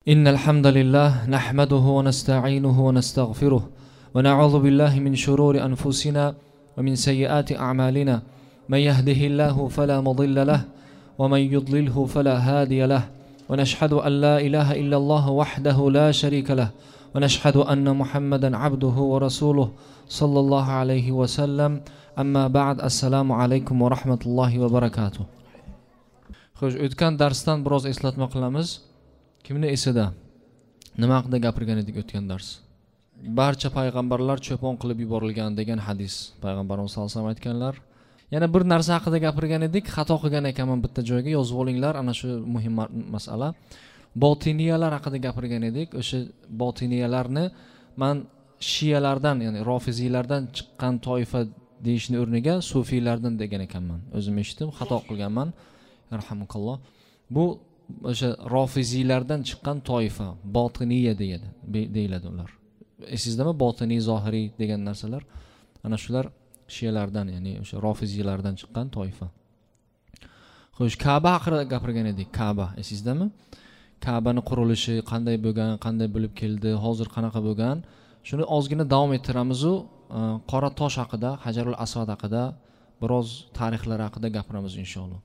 إن الحمد لله نحمده ونستعينه ونستغفره ونعوذ بالله من شرور أنفسنا ومن سيئات أعمالنا من يهده الله فلا مضل له ومن يضلله فلا هادي له ونشهد أن لا إله إلا الله وحده لا شريك له ونشهد أن محمدا عبده ورسوله صلى الله عليه وسلم أما بعد السلام عليكم ورحمة الله وبركاته. Xo'sh, o'tgan darsdan biroz eslatma qilamiz. Kimni esida? Nima haqida gapirgan edik o'tgan dars? Barcha payg'ambarlar cho'pon qilib yuborilgan degan hadis payg'ambarimiz sollallohu alayhi vasallam aytganlar. Yana bir narsa haqida gapirgan edik, xato qilgan ekanman bitta joyga yozib olinglar, ana shu muhim masala. Botiniyalar haqida gapirgan edik. O'sha botiniyalarni men shiyalardan, ya'ni rofiziylardan chiqqan toifa deyishni o'rniga sufiylardan degan ekanman. O'zim eshitdim, xato qilganman. Yarhamukalloh. Bu o'sha rofiziylardan chiqqan toifa, botiniya deyiladi ular. Esizdami? Botiniy, zohiriy degan narsalar. Ana shular shiyalardan, ya'ni o'sha rofiziylardan chiqqan toifa. Xo'sh, Ka'ba haqida gapirgan edik. Ka'ba, esizdami? Ka'bani qurilishi qanday bo'lgan, qanday bo'lib keldi, hozir qanaqa bo'lgan? Shuni ozgina davom ettiramiz u qora tosh haqida, Hajarul Asvad haqida, biroz tarixlar haqida gapiramiz inshaalloh.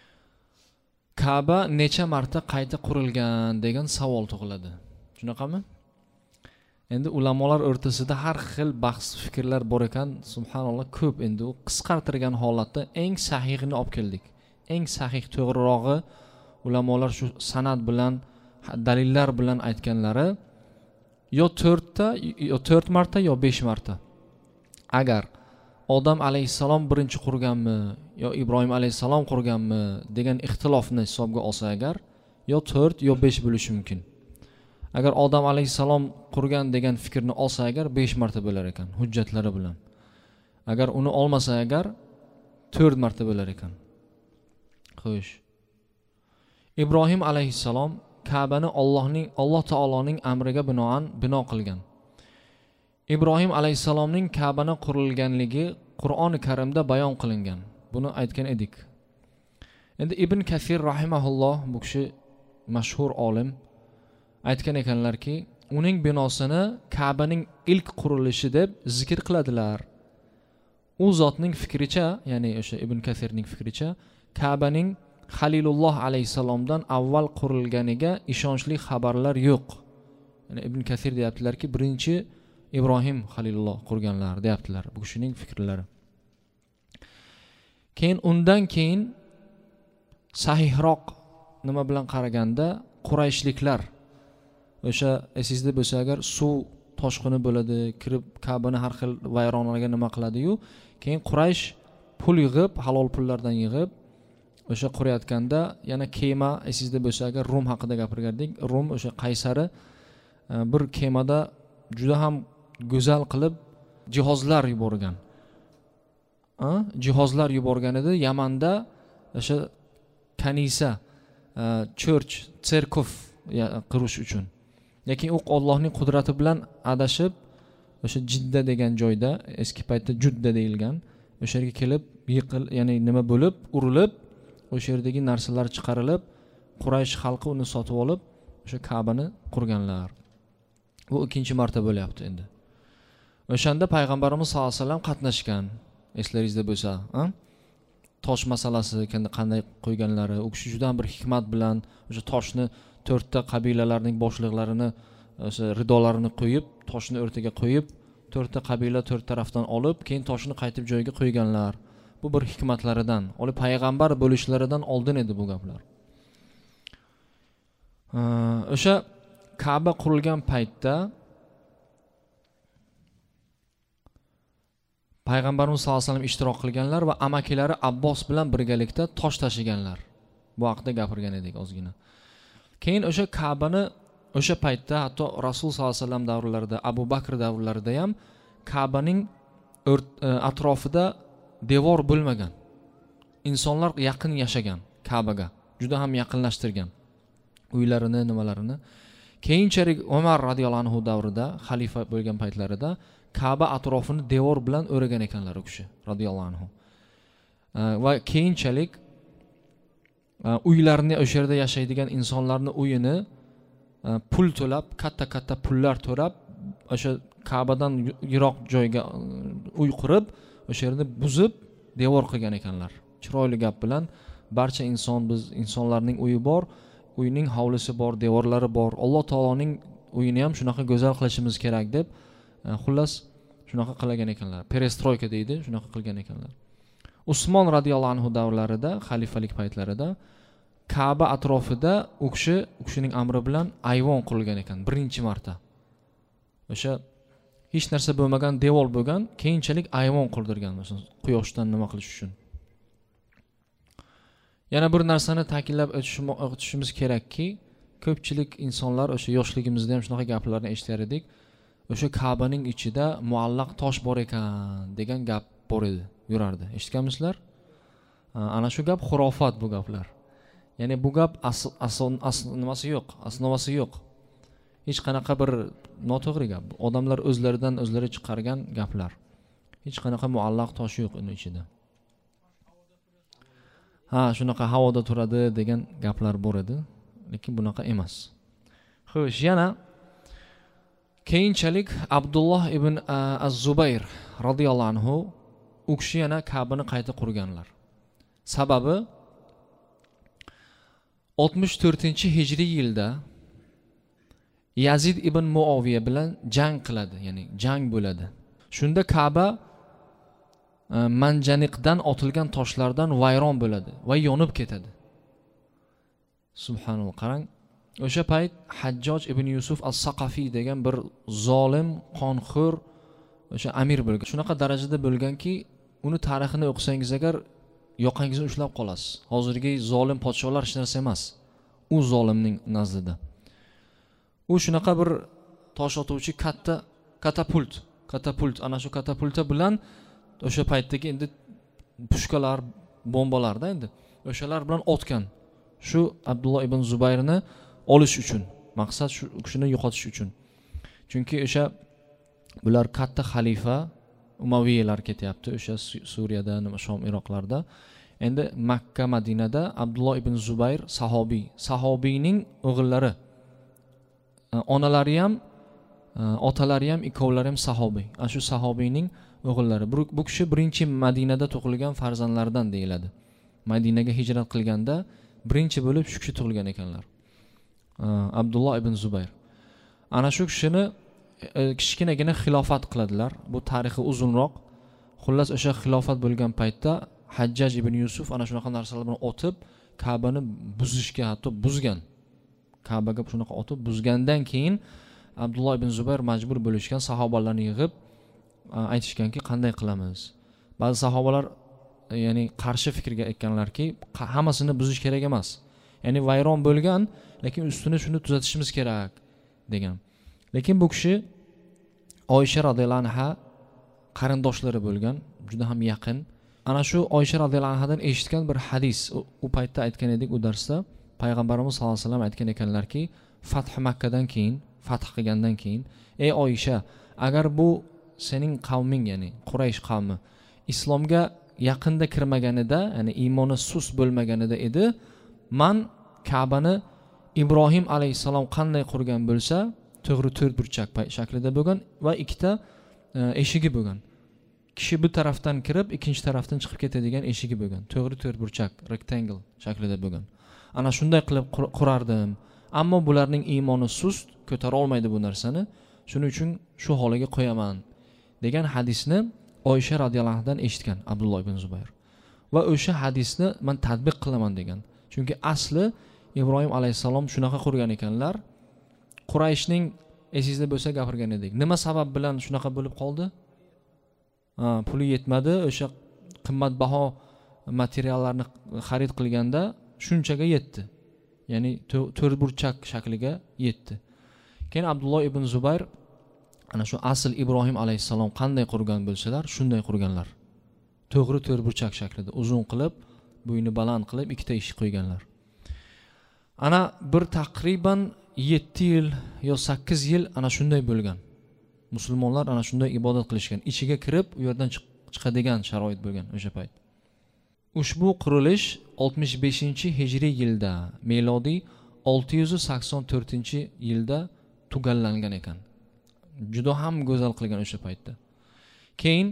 Ka'ba necha marta qayta qurilgan degan savol tug'iladi. Shunaqami? Endi ulamolar o'rtasida har xil bahs fikrlar bor ekan, subhanalloh ko'p. Endi u qisqartirgan holatda eng sahihini olib keldik. Eng sahih, to'g'rirog'i ulamolar shu sanad bilan, dalillar bilan aytganlari yo 4 marta yo 5 marta. Agar Odam alayhissalom birinchi qurganmi yo Ibrohim alayhissalom qurganmi degan ixtilofni hisobga olsa agar yo 4 yo 5 bo'lishi mumkin. Agar Odam alayhissalom qurgan degan fikrni olsa agar 5 marta bo'lar ekan hujjatlari bilan. Agar uni olmasa agar 4 marta bo'lar ekan. Xo'sh. Ibrohim alayhissalom Ka'bani Alloh taoloning amriga binoan bino qilgan. Ibrohim alayhissalomning Ka'bani qurilganligi Qur'oni Karimda bayon qilingan. Buni aytgan edik. Endi Ibn Kathir rahimahulloh, bu kishi mashhur olim, aytgan ekanlarki, uning binosini Ka'baning ilk qurilishi deb zikr qiladilar. U zotning fikricha, ya'ni o'sha Ibn Kathirning fikricha, Ka'baning Halilulloh alayhissalomdan avval qurilganiga ishonchli xabarlar yo'q. Ya'ni Ibn Kathir deyaptilarki, birinchi Ibrohim Halilulloh qurganlar deyaptilar. Bu kishining fikrlari. Keyin undan keyin sahihroq nima bilan qaraganda Qurayshliklar o'sha esingizda bo'lsa agar suv toshqini bo'ladi, kirib Ka'bani har xil vayronalarga nima qiladi-yu, keyin Quraysh pul yig'ib, halol pullardan yig'ib o'sha qurayotganda yana kema, esingizda bo'lsa agar Rum haqida gapirgandik. Rum o'sha qaysari bir kemada juda ham go'zal qilib jihozlar yuborgan. Jihozlar yuborgan edi Yamanda o'sha kanisa, church, tserkov qurish uchun. Lekin u Allohning qudrati bilan adashib o'sha Jidda degan joyda, eski paytda Judda deyilgan, o'sha yerga kelib ya'ni nima bo'lib, urilib, o'sha yerdagi narsalar chiqarilib, Quraysh xalqi uni sotib olib, o'sha Ka'bani qurganlar. Bu ikkinchi marta bo'lyapti endi. O'shanda payg'ambarimiz sollallohu alayhi vasallam qatnashgan. Eslaringizda bo'lsa, tosh masalasi qanday qo'yganlari, u kishi juda bir hikmat bilan o'sha toshni 4 ta qabilalarning boshliqlarini o'sha ridolarini qo'yib, toshni o'rtaga qo'yib, 4 ta qabila 4 tarafdan olib, keyin toshni qaytib joyiga qo'yganlar. Bu bir hikmatlaridan, o'li payg'ambar bo'lishlaridan oldin edi bu gaplar. O'sha Ka'ba qurilgan paytda payg'ambarimiz sollallohu alayhi vasallam ishtirok qilganlar va amakilari Abbos bilan birgalikda tosh tashiganlar. Bu haqida gapirgan edik ozgina. Keyin o'sha Ka'bani o'sha paytda hatto Rasul sollallohu alayhi vasallam davrlarida, Abu Bakr davrlarida ham Ka'baning atrofida devor bo'lmagan. Insonlar yaqin yashagan Ka'baga, juda ham yaqinlashtirgan uylarini, nimalarini. Keyinchalik Umar radhiyallohu anhu davrida, xalifa bo'lgan paytlarida Ka'ba atrofini devor bilan o'ragan ekanlar u kishi radhiyallohu anhu. Va keyinchalik uylarni, o'sha yerda yashaydigan insonlarning uyini pul to'lab, katta pullar to'lab, o'sha Ka'badan yiroq joyga uy qurib, o'sha yerni buzib, devor qilgan ekanlar. Chiroyli gap bilan barcha biz insonlarning uyi bor, uyning hovlisi bor, devorlari bor. Alloh taoloning uyini ham shunaqa go'zal qilishimiz kerak deb, xullas shunaqa qilgan ekanlar. Perestroyka deydi, shunaqa qilgan ekanlar. Usmon radhiyallohu anhu davrlarida, xalifalik paytlarida Ka'ba atrofida u kishining amri bilan ayvon qurilgan ekan, birinchi marta. O'sha hech narsa bo'lmagan devor bo'lgan, keyinchalik ayvon qurdirgan, masalan, quyoshdan nima qilish uchun. Yana bir narsani ta'kidlab o'tishimiz kerakki, ko'pchilik insonlar o'sha yoshligimizda ham shunaqa gaplarni eshitar edik. O'sha Ka'baning ichida muallaq tosh bor ekan degan gap bor edi, yurardi. Eshitganmisizlar? Ana shu gap xurofat bu gaplar. Ya'ni bu gap nimasi yo'q, asnovasi yo'q. Hech qanaqa bir noto'g'ri gap. Odamlar o'zlaridan o'zlari chiqargan gaplar. Hech qanaqa muallaq tosh yo'q uning ichida. Shunaqa havoda turadi degan gaplar bor edi, lekin bunaqa emas. Xo'sh, yana keyinchalik Abdulloh ibn Az-Zubayr radhiyallohu anhu u kishi yana Ka'bani qayta qurganlar. Sababi 64-hijriy yilda Yazid ibn Muaviya bilan jang qiladi, ya'ni jang bo'ladi. Shunda Ka'ba manjaniqdan otilgan toshlardan vayron bo'ladi va yonib ketadi. Subhanalloh, qarang. O'sha payt Hajjoj ibn Yusuf as-Saqafiy degan bir zolim, qonxo'r o'sha amir bo'lgan. Shunaqa darajada bo'lganki, uni tarixini o'qisangiz agar yoqangizni ushlab qolasiz. Hozirgi zolim podsholar hech narsa emas. U zolimning nazdida. U shunaqa bir tosh otuvchi katta katapult, ana shu katapulta bilan o'sha paytdagi endi pushkalar, bombalarda endi o'shalar bilan otgan. Shu Abdulloh ibn Zubayrni olish uchun, maqsad shu kishini yo'qotish uchun. Chunki o'sha bular katta xalifa Umaviylar ketyapti, o'sha Suriyada, Shom, Iroqlarda. Endi Makka, Madinada Abdulloh ibn Zubayr sahobiyning o'g'illari. Onalari ham, otalari ham, ikkovlari ham sahobiy. Ana shu sahobiyning o'g'illari. Bu kishi birinchi Madinada tug'ilgan farzandlardan deyiladi. Madinaga hijrat qilganda birinchi bo'lib shu kishi tug'ilgan ekanlar. Abdulloh ibn Zubayr. Ana shu kishini kichkinagina xilofat qiladilar. Bu tarixi uzunroq. Xullas o'sha xilofat bo'lgan paytda Hajjaj ibn Yusuf ana shunaqa narsalar bilan otib, Ka'bani buzishga hatto buzgan. Ka'baga shunaqa otib buzgandan keyin Abdulloh ibn Zubayr majbur bo'lishgan, sahobalarni yig'ib aytishganki, qanday qilamiz? Ba'zi sahobalar ya'ni qarshi fikrga aytganlarki, hammasini buzish kerak emas. Ya'ni vayron bo'lgan, lekin ustini shuni tuzatishimiz kerak degan. Lekin bu kishi Oysha radhiyallohu anha qarindoshlari bo'lgan, juda ham yaqin. Ana shu Oysha radhiyallohu anhadan eshitgan bir hadis, u paytda aytgan edik u darsda, payg'ambarimiz sollallohu alayhi vasallam aytgan ekanlarki, Fath Makkadan keyin, fath qilgandan keyin, ey Oysha, agar bu sening qavming, ya'ni Quraysh qavmi islomga yaqinda kirmaganida, ya'ni iymoni sust bo'lmaganida edi, man Ka'bani Ibrohim alayhisalom qanday qurgan bo'lsa, to'g'ri to'rtburchak shaklida bo'lgan va ikkita eshigi bo'lgan. Kishi bir tarafdan kirib, ikkinchi tarafdan chiqib ketadigan eshigi bo'lgan. To'g'ri to'rtburchak, rectangle shaklida bo'lgan. Ana shunday qilib qurardim. Ammo bularning iymoni sust, ko'tara olmaydi bu narsani. Shuning uchun shu holiga qo'yaman degan hadisni Oysha radhiyallohu anhadan eshitgan Abdulloh ibn Zubayr. Va o'sha hadisni men tatbiq qilaman degan. Chunki asli Ibrohim alayhisalom shunaqa qurgan ekanlar. Qurayshning esingizda bo'lsa gapirgan edik. Nima sabab bilan shunaqa bo'lib qoldi? Puli yetmadi, o'sha qimmatbaho materiallarni xarid qilganda shunchaga yetdi. Ya'ni to'rtburchak shakliga yetdi. Keyin Abdulloh ibn Zubayr ana shu asl Ibrohim alayhisalom qanday qurgan bo'lsalar, shunday qurganlar. To'g'ri to'rtburchak shaklida, uzun qilib, bo'yni baland qilib ikkita eshik qo'yganlar. Ana bir taqriban 7 yil yo 8 yil ana shunday bo'lgan. Musulmonlar ana shunday ibodat qilishgan. Ichiga kirib, u yerdan chiqadigan sharoit bo'lgan o'sha payt. Ushbu qurilish 65-hijriy yilda, melodiy 684-yilda tugallangan ekan. Juda ham go'zal qilgan o'sha paytda. Keyin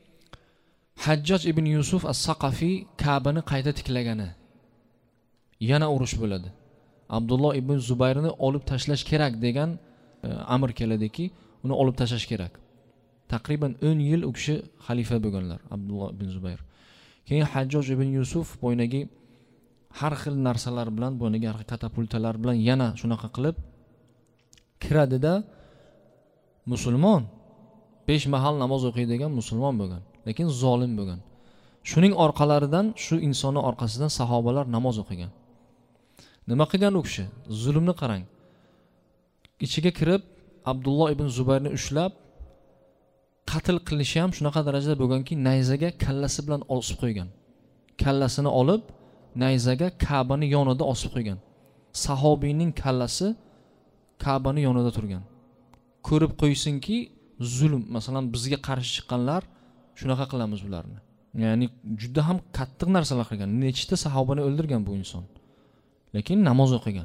Hajjoj ibn Yusuf as-Saqafi Ka'bani qayta tiklagani. Yana urush bo'ladi. Abdulloh ibn Zubayrni olib tashlash kerak degan amr keladiki, uni olib tashlash kerak. Taqriban 10 yil u kishi xalifa bo'lganlar, Abdulloh ibn Zubayr. Keyin Hajjoj ibn Yusuf bo'yniga har xil narsalar bilan, bo'yniga har xil katapultalar bilan yana shunaqa qilib kiradida, musulmon 5 mahal namoz o'qiydigan musulmon bo'lgan, lekin zolim bo'lgan. Shuning orqalaridan, shu insonning orqasidan sahobalar namoz o'qigan. Nima qilgan u kishi? Zulmni qarang. Ichiga kirib Abdulloh ibn Zubayrni ushlab qatl qilishi ham shunaqa darajada bo'lganki, nayzaga kallasi bilan osib qo'ygan. Kallasini olib nayzaga Ka'bani yonida osib qo'ygan. Sahobiyning kallasi Ka'bani yonida turgan. Ko'rib qo'ysinki, zulm, masalan bizga qarshi chiqqanlar shunaqa qilamiz ularni. Ya'ni juda ham qattiq narsalar qilgan. Nechta sahobani o'ldirgan bu inson. Lekin namoz o'qigan.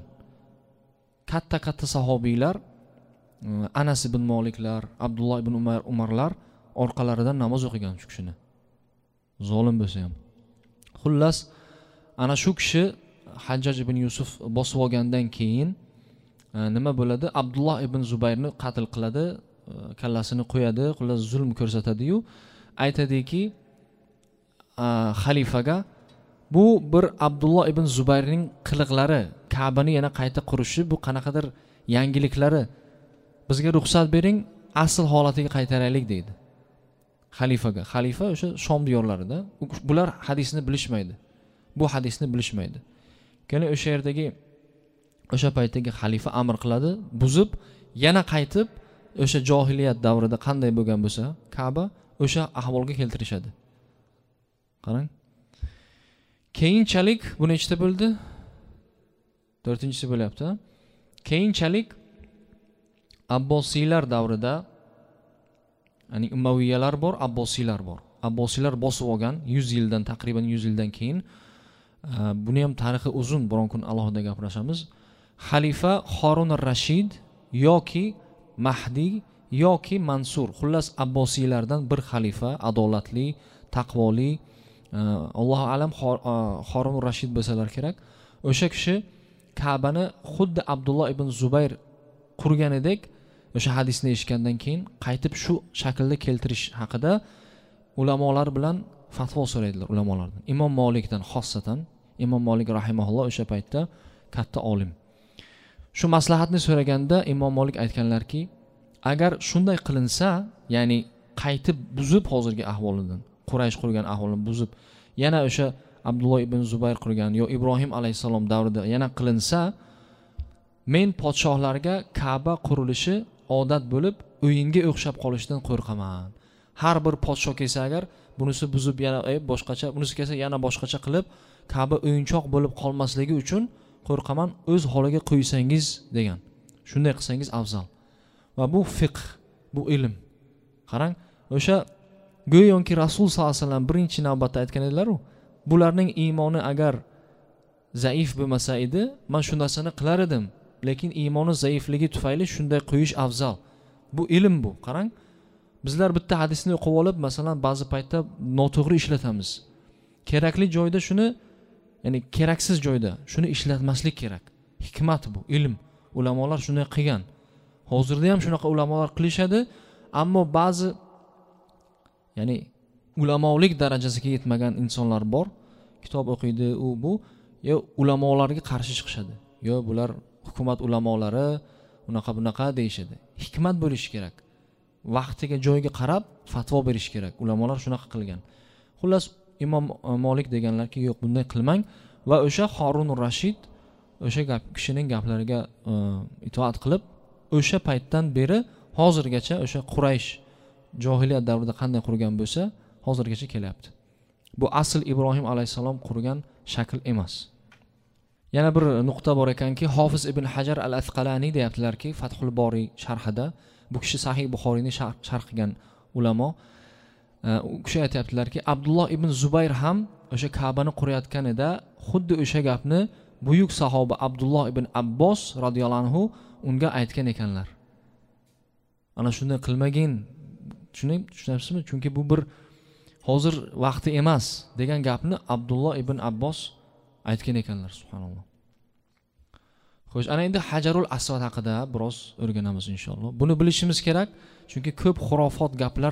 Katta sahobiylar, Anas ibn Maliklar, Abdulloh ibn Umarlar orqalaridan namoz o'qigan shu kishini. Zolim bo'lsa ham. Xullas, ana shu kishi Hajjoj ibn Yusuf bosib olgandan keyin nima bo'ladi? Abdulloh ibn Zubayrni qatl qiladi, kallasini qo'yadi, xullas zulm ko'rsatadi-yu, aytadiki xalifaga, bu bir Abdulloh ibn Zubayrning qiliqlari, Ka'bani yana qayta qurishi, bu qanaqadir yangiliklari, bizga ruxsat bering, asl holatiga qaytaraylik deydi xalifaga. Xalifa o'sha Shom diyorlarida, bular hadisni bilishmaydi. Bu hadisni bilishmaydi. Keyin o'sha yerdagi o'sha paytdagi xalifa amr qiladi, buzib yana qaytib o'sha johiliyat davrida qanday bo'lgan bo'lsa Ka'ba, o'sha ahvolga keltirishadi. Qarang. Keyinchalik bu nechta bo'ldi? 4-inchisi bo'lyapti. Keyinchalik Abbosiylar davrida, ya'ni Umayyalar bor, Abbosiylar bor. Abbosiylar bosib olgan 100 yildan, taqriban 100 yildan keyin, buni ham tarixi uzun, biron kun alohida gaplashamiz. Xalifa Harun ar-Rashid yoki Mahdi yoki Mansur, xullas Abbosiylardan bir xalifa, adolatli, taqvoli, Allohu alam Harun ar-Rashid bo'lsalar kerak. O'sha kishi Ka'bani xuddi Abdulloh ibn Zubayr qurganidek, o'sha hadisni eshitgandan keyin qaytib shu shaklda keltirish haqida ulamolar bilan fatvo so'raydilar, ulamolardan. Imom Malikdan xossatan, Imom Malik rahimahulloh o'sha paytda katta olim. Shu maslahatni so'raganda Imom Malik aytganlarki, agar shunday qilinsa, ya'ni qaytib buzib hozirgi ahvolidan, Quraysh qurgan ahvolini buzib, yana o'sha Abdulloh ibn Zubayr qurgan yo Ibrohim alayhisalom davrida yana qilinsa, men podshohlarga Ka'ba qurilishi odat bo'lib, o'yinga o'xshab qolishdan qo'rqaman. Har bir podshoh kelsa agar bunisi buzib yana boshqacha, bunisi kelsa yana boshqacha qilib, Ka'ba o'yinchoq bo'lib qolmasligi uchun qo'rqaman, o'z holiga qo'ysangiz degan. Shunday qilsangiz afzal. Va bu fiqh, bu ilm. Qarang, o'sha go'yoki Rasul sollallohu alayhi vasallam birinchi navbatda aytgan edilar-ku, bularning iymoni agar zaif bo'lmasa edi, men shu narsani qilar edim, lekin iymoni zaifligi tufayli shunday qo'yish afzal. Bu ilm bu. Qarang, bizlar bitta hadisni o'qib olib, masalan, ba'zi paytda noto'g'ri ishlatamiz. Kerakli joyda shuni, ya'ni keraksiz joyda shuni ishlatmaslik kerak. Hikmat bu, ilm. Ulamolar shunday qilgan. Hozirda ham shunaqa ulamolar qilishadi, ammo ba'zi, ya'ni ulamolik darajasiga yetmagan insonlar bor, kitob o'qiydi, u bu, yo ulamolarga qarshi chiqishadi. Yo bular hukumat ulamolari bunaqa deyishadi. Hikmat bo'lishi kerak. Vaqtiga, joyiga qarab fatvo berish kerak. Ulamolar shunaqa qilgan. Xullas, Imom Malik deganlarki, yo'q, bunday qilmang va o'sha Harun ar-Rashid o'sha kishining gaplariga itoat qilib, o'sha paytdan beri hozirgacha o'sha Quraysh johiliyat davrida qanday qurgan bo'lsa, hozirgacha kelyapti. Bu asl Ibrohim alayhisalom qurgan shakl emas. Yana bir nuqta bor ekanki, Hofiz ibn Hajar al-Asqalani deyaptilarki, Fathul Bori sharhida, bu kishi Sahih Buxoriyni sharh qilgan ulamo, u kishi aytayaptilarki, Abdulloh ibn Zubayr ham o'sha Ka'bani qurayotganida xuddi o'sha gapni buyuk sahoba Abdulloh ibn Abbos radhiyallohu anhu unga aytgan ekanlar. Ana shunday qilmagin. Tushunasizmi? Chunki bu bir hozir vaqti emas degan gapni Abdulloh ibn Abbos aytgan ekanlar, subhanalloh. Xo'sh, ana endi Hajarul Asvad haqida biroz o'rganamiz inshaalloh. Buni bilishimiz kerak, chunki ko'p xurofot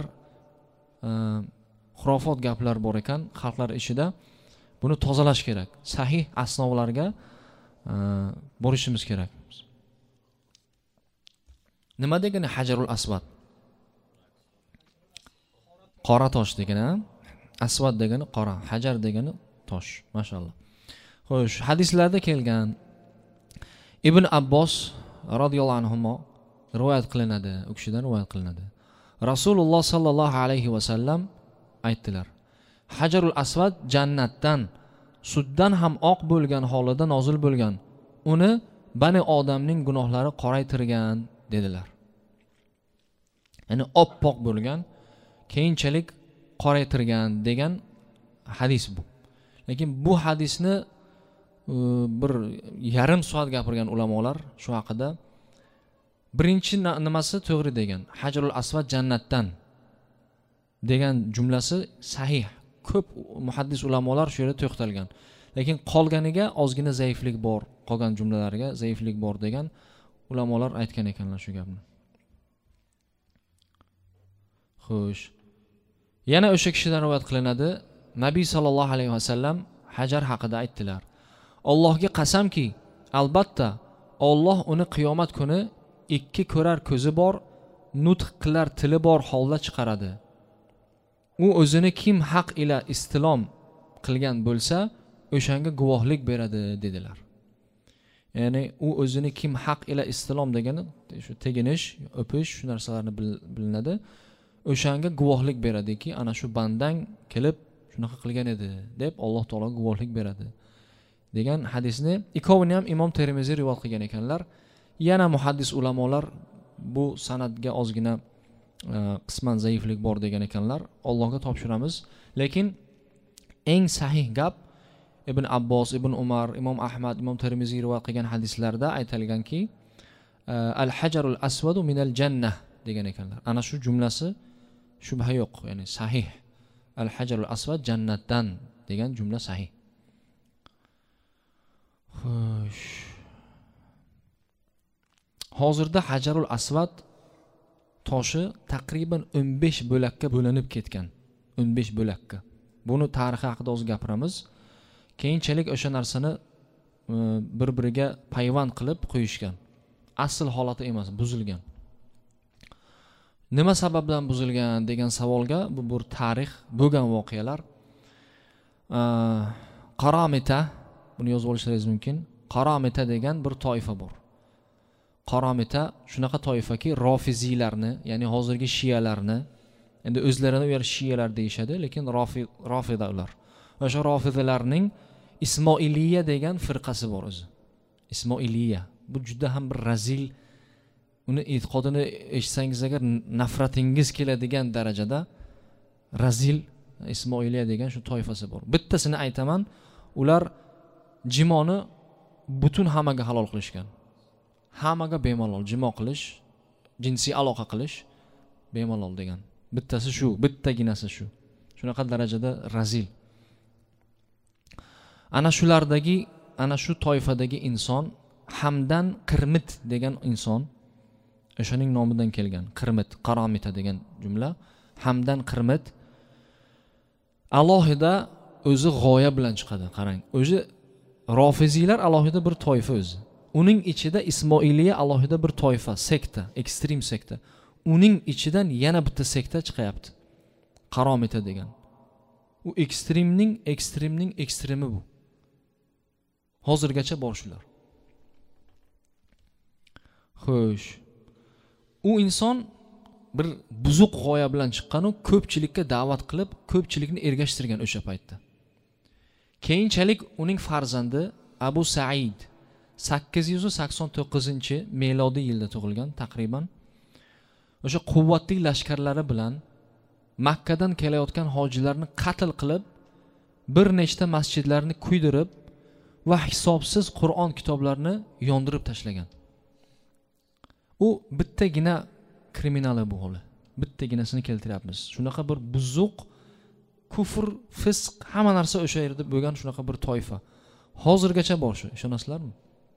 gaplar bor ekan xalqlar ichida. Buni tozalash kerak. Sahih asnovlarga borishimiz kerak. Nima degani Hajarul Asvad? Qora tosh degani, asvad degani qora, hajar degani tosh. Mashallah. Xo'sh, hadislarda kelgan Ibn Abbos radhiyallohu anhu rivoyat qilinadi, u kishidan rivoyat qilinadi. Rasululloh sallallohu alayhi va sallam aytdilar: Hajarul Asvad jannatdan suddan ham oq bo'lgan holida nozil bo'lgan. Uni Bani Odamning gunohlari qoraytirgan dedilar. Ya'ni oppoq bo'lgan, keyinchalik qoraytirgan degan hadis bu. Lekin bu hadisni bir yarim soat gapirgan ulamolar shu haqida. Birinchi nimasi to'g'ri degan. Hajarul Asvad jannatdan degan jumlasi sahih. Ko'p muhaddis ulamolar shu yerda to'xtalgan. Lekin qolganiga ozgina zaiflik bor, qolgan jumlalarga zaiflik bor degan ulamolar aytgan ekanlar shu gapni. Xo'sh. Yana o'sha kishidan rivoyat qilinadi, Nabiy sallallohu alayhi vasallam hajar haqida aytdilar. Allohga qasamki, albatta Alloh uni qiyomat kuni ikki ko'rar ko'zi bor, nutq qilar tili bor holda chiqaradi. U o'zini kim haq ila istilom qilgan bo'lsa, o'shanga guvohlik beradi dedilar. Ya'ni u o'zini kim haq ila istilom degani shu teginish, o'pish, shu narsalarni bilinadi. O'shanga guvohlik beradiki, ana shu bandang kelib shunaqa qilgan edi deb Alloh taolo guvohlik beradi degan hadisni ikkovini ham Imom Termiziy rivoyat qilgan ekanlar. Yana muhaddis ulamolar bu sanadga ozgina qisman zaiflik bor degan ekanlar. Allohga topshiramiz. Lekin eng sahih gap Ibn Abbos, Ibn Umar, Imom Ahmad, Imom Termiziy rivoyat qilgan hadislarda aytilganki, al-hajarul aswadu minal jannah degan ekanlar. Ana shu jumlasi shubha yo'q, ya'ni sahih. Al-hajarul aswad jannatdan degan jumla sahih. Xo'sh. Hozirda Hajarul Asvad toshi taqriban 15 bo'lakka bo'linib ketgan. 15 bo'lakka. Buni tarixi haqida o'z gapiramiz. Keyinchalik o'sha narsani bir-biriga payvand qilib qo'yishgan. Asl holati emas, buzilgan. Nima sababdan buzilgan degan savolga bu bir tarix bo'lgan voqealar. Qaramita, buni yozib olishingiz mumkin. Qaramita degan bir toifa bor. Qaramita shunaqa toifaki rofiziylarni, ya'ni hozirgi shiyalarni, endi o'zlarini ular shiyalar deyishadi, lekin rofida ular. O'sha rofidalarning Ismoiliya degan firqasi bor o'zi. Ismoiliya. Bu juda ham bir razil, uni e'tiqodini eshitsangiz agar nafratingiz keladigan darajada razil Ismoiliya degan shu toifasi bor. Bittasini aytaman, ular jimoni butun hammaga halol qilishgan. Hammaga bemalol jimo qilish, jinsiy aloqa qilish bemalol degan. Bittasi shu, bittaginasi shu. Shunaqa darajada razil. Ana shulardagi, ana shu toifadagi inson Hamdan Qirmit degan inson, o'shaning nomidan kelgan. Qirmit, Qaramita degan jumla. Hamdan Qirmit alohida o'zi g'oya bilan chiqadi. Qarang, o'zi rofiziylar alohida bir toifa o'zi. Uning ichida Ismoiliya alohida bir toifa, sekta, ekstrem sekta. Uning ichidan yana bitta sekta chiqyapti. Qaramita degan. U ekstremning ekstremi bu. Hozirgacha bor shular. Xo'sh. U inson bir buzuq g'oya bilan chiqqan, u ko'pchilikka da'vat qilib, ko'pchilikni ergashtirgan o'sha paytda. Keyinchalik uning farzandi Abu Said 889-melodiy yilda tug'ilgan taqriban. O'sha quvvatli lashkarlari bilan Makkadan kelayotgan hojilarni qatl qilib, bir nechta masjidlarni kuydirib, va hisobsiz Qur'on kitoblarini yondirib tashlagan. U bittagina kriminali bu holi. Bittaginasini keltiryapmiz. Shunaqa bir buzuq, kufr, fisq, hamma narsa o'sha yerda bo'lgan shunaqa bir toifa. Hozirgacha bor shu, ishonasizlarmi?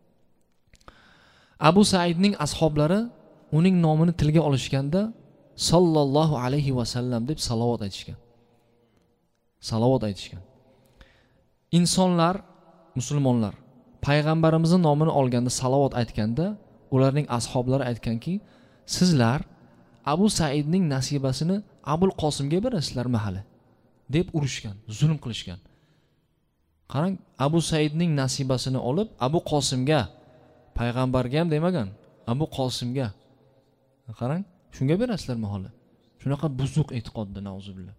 Abu Saidning ashablari uning nomini tilga olishganda sallallohu alayhi va sallam deb salovat aytishgan. Salovat aytishgan. İnsanlar, musulmonlar payg'ambarimizning nomini olganda salovat aytganda ularning ashablari aytganki, sizlar Abu Saidning nasibasini Abul Qosimga berasizlarmi hali deb urushgan, zulm qilishgan. Qarang, Abu Saidning nasibasini olib Abu Qosimga, payg'ambarga ham demagan, Abu Qosimga. Qarang, shunga berasizlarmi hali? Shunaqa buzuq e'tiqodda, nauzubillah.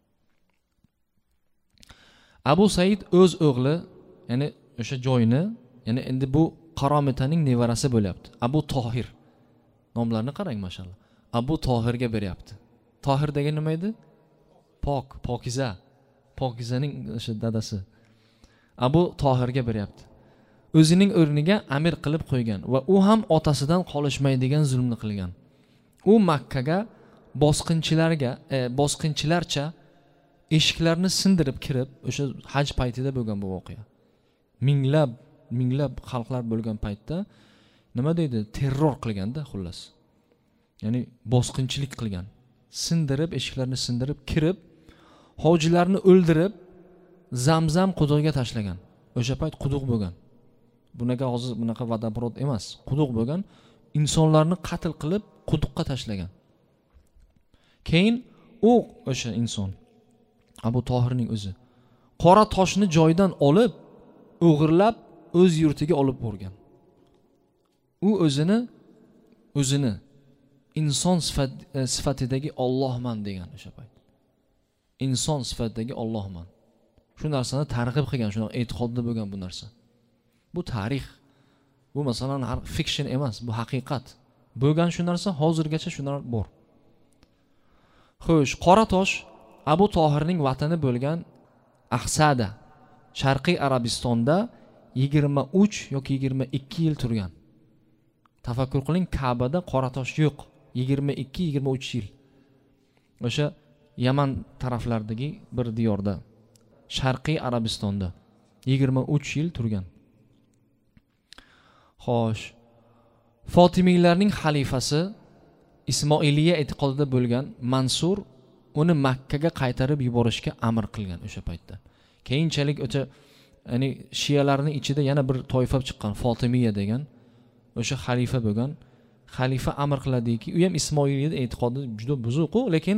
Abu Said o'z o'g'li, ya'ni o'sha joyni, ya'ni endi bu Qaromitaning nevarasi bo'lyapti. Abu Tohir. Nomlarini qarang, mashallah. Abu Tohirga beryapti. Tohir degan nima edi? Pok, pokiza. Pokizaning o'sha dadasi. Abu Tohirga beryapti. O'zining o'rniga amir qilib qo'ygan va u ham otasidan qolishmaydigan zulmni qilgan. U Makkaga bosqinchilarcha eshiklarni sindirib kirib, o'sha haj paytida bo'lgan bu voqea. Minglab xalqlar bo'lgan paytda nima deydi? Terror qilganda, xullas. Ya'ni bosqinchilik qilgan. Eshiklarni sindirib kirib, hojilarni o'ldirib, Zamzam quduqiga tashlagan. O'sha payt quduq bo'lgan. Bunaqa hozir bunaqa vodoprod emas, quduq bo'lgan. İnsonlarni qatl qilib quduqqa tashlagan. Keyin o'sha inson Abu Tohirning o'zi qora toshni joydan olib, o'g'irlab o'z yurtiga olib borgan. U o'zini inson sifatidagi Allohman degan o'sha payt. Inson sifatidagi Allohman. Shu narsani targ'ib qilgan, shunaqa e'tiqodda bo'lgan bu narsa. Bu tarix. Bu masalan fiction emas, bu haqiqat. Bo'lgan shu narsa hozirgacha shular bor. Xo'sh, qora tosh Abu Tohirning vatani bo'lgan Ahsada, Sharqiy Arabistonda 23 yoki 22 yil turgan. Tafakkur qiling, Ka'bada qora tosh yo'q. 22-23 yil. O'sha Yaman taraflaridagi bir diyorda, Sharqiy Arabistonda 23 yil turgan. Xo'sh, Fotimiylarning xalifasi Ismoiliya e'tiqodida bo'lgan Mansur uni Makkaga qaytarib yuborishga amr qilgan o'sha paytda. Keyinchalik o'sha ya'ni shiyalarning ichida yana bir toifa chiqqan, Fotimiya degan o'sha xalifa bo'lgan. Xalifa amr qiladiki, u ham Ismoiliyada e'tiqodi juda buzuq, lekin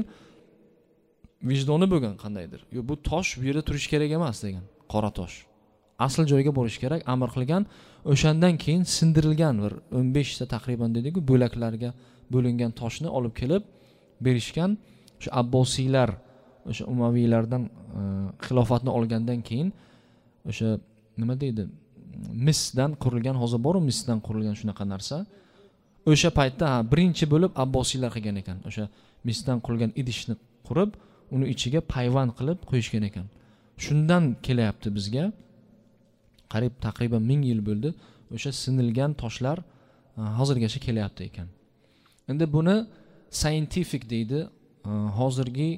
vijdoni bo'lgan qandaydir. Bu tosh bu yerda turish kerak emas degan, qora tosh. Asl joyiga borish kerak, amr qilgan. O'shandan keyin sindirilgan bir 15 ta taqriban dedik-ku, bo'laklarga bo'lingan toshni olib kelib berishgan. Shu Abbosiylar, o'sha Umaviylardan xilofatni olgandan keyin o'sha nima deydi? Misdan qurilgan, hozir bor misdan qurilgan shunaqa narsa. O'sha paytda birinchi bo'lib Abbosiylar qilgan ekan. O'sha misdan qurilgan idishni qurib, uni ichiga payvand qilib qo'yishgan ekan. Shundan kelyapti bizga. Qarib taqriban 1000 yil bo'ldi. O'sha sinilgan toshlar hozirgacha kelyapti ekan. Endi buni scientific deydi. Hozirgi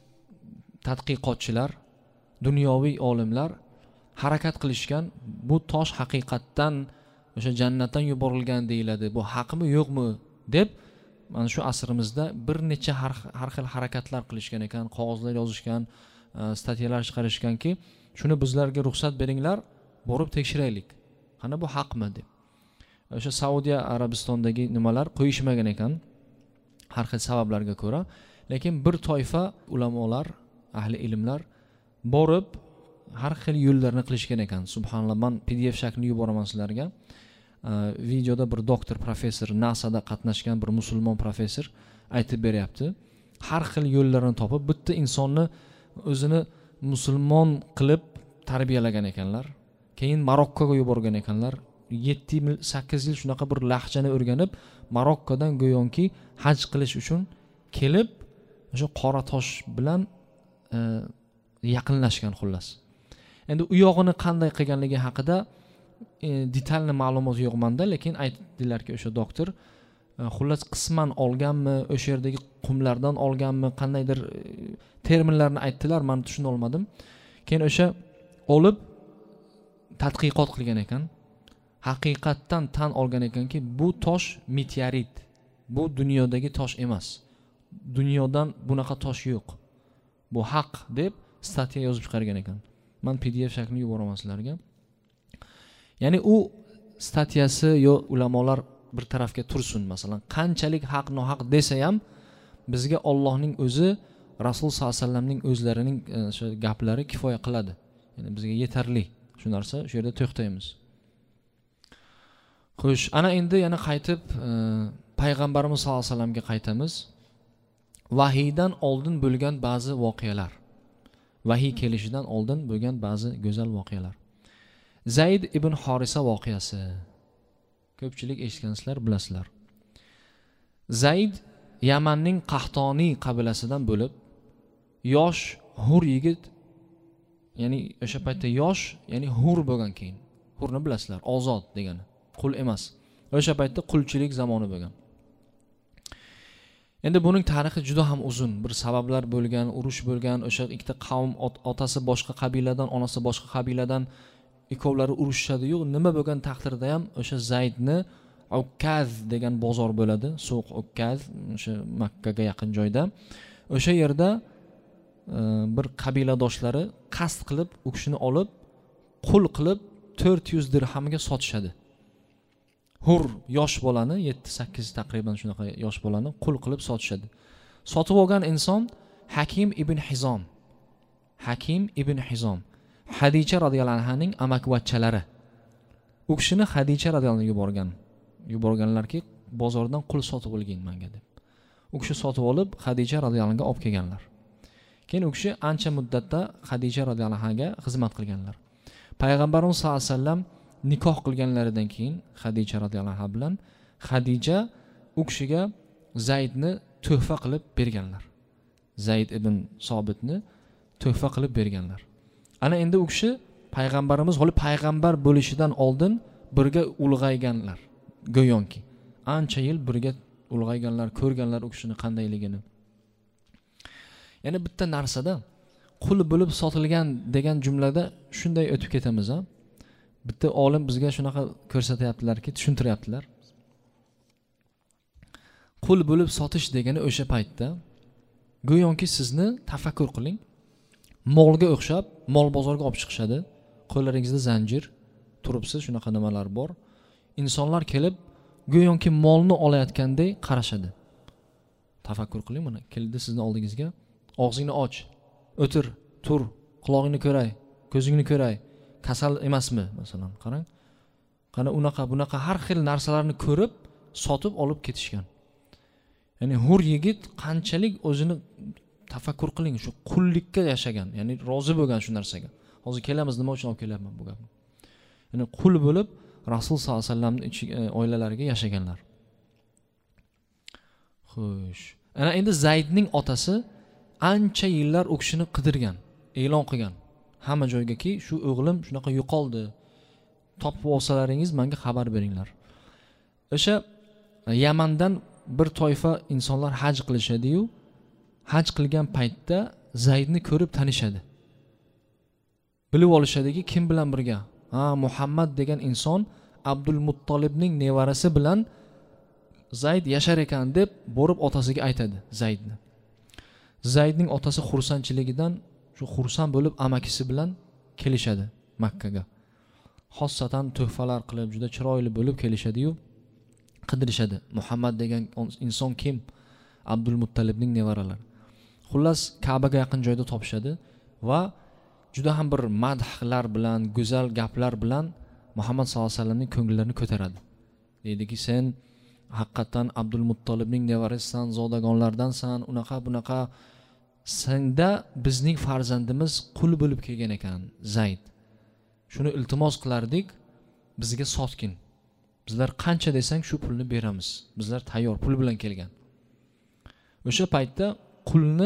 tadqiqotchilar, dunyoviy olimlar harakat qilishgan. Bu tosh haqiqatdan o'sha jannatdan yuborilgan deyiladi. Bu haqmi, yo'qmi deb mana shu asrimizda bir necha har xil harakatlar qilishgan ekan, qog'ozlar yozishgan, statyalar chiqarishganki, shuni bizlarga ruxsat beringlar, borib tekshiraylik. Qani bu haqmi deb. O'sha Saudiya Arabistondagi nimalar qo'yishmagan ekan har xil sabablarga ko'ra, lekin bir toifa ulamolar, ahli ilmlar borib har xil yo'llarni qilishgan ekan. Subhanalloh, men PDF shaklini yuboraman sizlarga. Videoda bir doktor, professor, NASAda qatnashgan bir musulmon professor aytib beryapti. Har xil yo'llarni topib bitta insonni o'zini musulmon qilib tarbiyalagan ekanlar. Keyin Marokkoga yuborgan ekanlar. 7-8 yil shunaqa bir lahjani o'rganib, Marokkodan go'yonki haj qilish uchun kelib, o'sha qora tosh bilan yaqinlashgan xullas. Endi u yog'ini qanday qilganligi haqida detalli ma'lumot yo'q menda, lekin aytdilarki o'sha doktor xullas qisman olganmi, o'sha yerdagi qumlardan olganmi, qandaydir terminlarni aytdilar, men tushuna olmadim. Keyin o'sha olib tadqiqot qilgan ekan. Haqiqatdan tan olgan ekanki, bu tosh meteorit. Bu dunyodagi tosh emas. Dunyodan bunaqa tosh yo'q. Bu haq deb statya yozib chiqargan ekan. Men PDF shaklida yuboraman sizlarga. Ya'ni u statyasi yo ulamolar bir tarafga tursin, masalan, qanchalik haq nohaq desa ham bizga Allohning o'zi, Rasul sollallohu alayhi vasallamning o'zlarining o'sha gaplari kifoya qiladi. Ya'ni bizga yetarli. Shu narsa shu yerda to'xtaymiz. Xo'sh, ana endi yana qaytib payg'ambarimiz sollallohu alayhi vasallamga qaytamiz. Vahiydan oldin bo'lgan ba'zi voqealar. Vahiy kelishidan oldin bo'lgan ba'zi go'zal voqealar. Zayd ibn Horisa voqeasi. Ko'pchilik eshitgansizlar, bilasizlar. Zayd Yamanning Qahtoniy qabilasidan bo'lib, yosh hur yigit, ya'ni o'sha paytda yosh, ya'ni hur bo'lgan keyin. Hurni bilasizlar, ozod degani, qul emas. O'sha paytda qulchilik zamoni bo'lgan. Endi buning tarixi juda ham uzun, bir sabablar bo'lgan, urush bo'lgan, o'sha ikkita qavm, otasi boshqa qabiladan, onasi boshqa qabiladan ikkovlari urushishadi-yu, nima bo'lgan taqdirda ham o'sha Zaydni Ukkaz degan bozor bo'ladi, suq Ukkaz, o'sha Makkaga yaqin joyda. O'sha yerda bir qabiladoshlari qasd qilib u kishini olib, qul qilib 400 dirhamga sotishadi. Hur yosh bolani, 7-8 taqriban shunaqa yosh bolani qul qilib sotishadi. Sotib olgan inson Hakim ibn Hizom. Hakim ibn Hizom. Hadicha radhiyallohu anhaning amakivachchalari. U kishini Hadicha radhiyallohu anha yuborganlarki, bozordan qul sotib olgin menga deb. U kishi sotib olib Hadicha radhiyallohu anhaga olib kelganlar. Keyin u kishi ancha muddatda Hadicha radhiyallohu anhaga xizmat qilganlar. Payg'ambarimiz sollallohu alayhi vasallam nikoh qilganlaridan keyin Hadicha radhiyallohu anha bilan Hadicha u kishiga Zaydni tuhfa qilib berganlar. Zayd ibn Sobitni tuhfa qilib berganlar. Ana endi u kishi payg'ambarimiz hali payg'ambar bo'lishidan oldin birga ulg'ayganlar. Go'yoki ancha yil birga ulg'ayganlar, ko'rganlar u kishini qandayligini. Ya'ni bitta narsada qul bo'lib sotilgan degan jumlada shunday o'tib ketamiz, ha? Bitta olim bizga shunaqa ko'rsatyaptilarki, tushuntiryaptilar. Qul bo'lib sotish degani o'sha paytda go'yoki sizni tafakkur qiling. Molga o'xshab, mol bozorga olib chiqishadi. Qo'llaringizda zanjir turibsiz, shunaqa nimalar bor. İnsanlar kelib go'yoki molni olayotgandek qarashadi. Tafakkur qiling, mana keldi sizni oldingizga, og'zingni och, o'tir, tur, quloqingni ko'ray, ko'zingni ko'ray. Kasal emasmi masalan, qarang. Qana bunaqa har xil narsalarni ko'rib, sotib olib ketishgan. Ya'ni hur yigit qanchalik o'zini tafakkur qiling, shu qullikka yashagan, ya'ni rozi bo'lgan shu narsaga. Hozir kelamiz, nima uchun olib kelyapman bu gapni. Ya'ni qul bo'lib Rasul sollallohu alayhi vasallamning oilalariga yashaganlar. Xo'sh. Ana endi Zaydning otasi ancha yillar u kishini qidirgan, e'lon qilgan. Hamma joygaki, shu o'g'lim shunaqa yo'qoldi. Topib olsalaringiz menga xabar beringlar. O'sha Yamandan bir toifa insonlar haj qilishadi-yu, haj qilgan paytda Zaydni ko'rib tanishadi. Bilib olishadiki, kim bilan birga? Muhammad degan inson Abdul Muttolibning nevarasi bilan Zayd yashar ekan deb borib otasiga aytadi Zaydni. Zaydning otasi xursandchiligidan shu xursand bo'lib amakisi bilan kelishadi Makkaga. Xossatan tuhfalar qilib juda chiroyli bo'lib kelishadi-yu, qidirishadi. Muhammad degan inson kim? Abdul Muttolibning nevaralari. Xullas Ka'baga yaqin joyda topishadi va juda ham bir madhlar bilan, go'zal gaplar bilan Muhammad sollallohu alayhi vasallamning ko'ngillarini ko'taradi. Deydiki, sen haqiqatan Abdul Muttolibning nevarasisan, zodagonlardansan, bunaqa senda bizning farzandimiz qul bo'lib kelgan ekan, Zayd. Shuni iltimos qilardik, bizga sotgin. Bizlar qancha desang shu pulni beramiz. Bizlar tayyor, pul bilan kelgan. O'sha paytda qulni,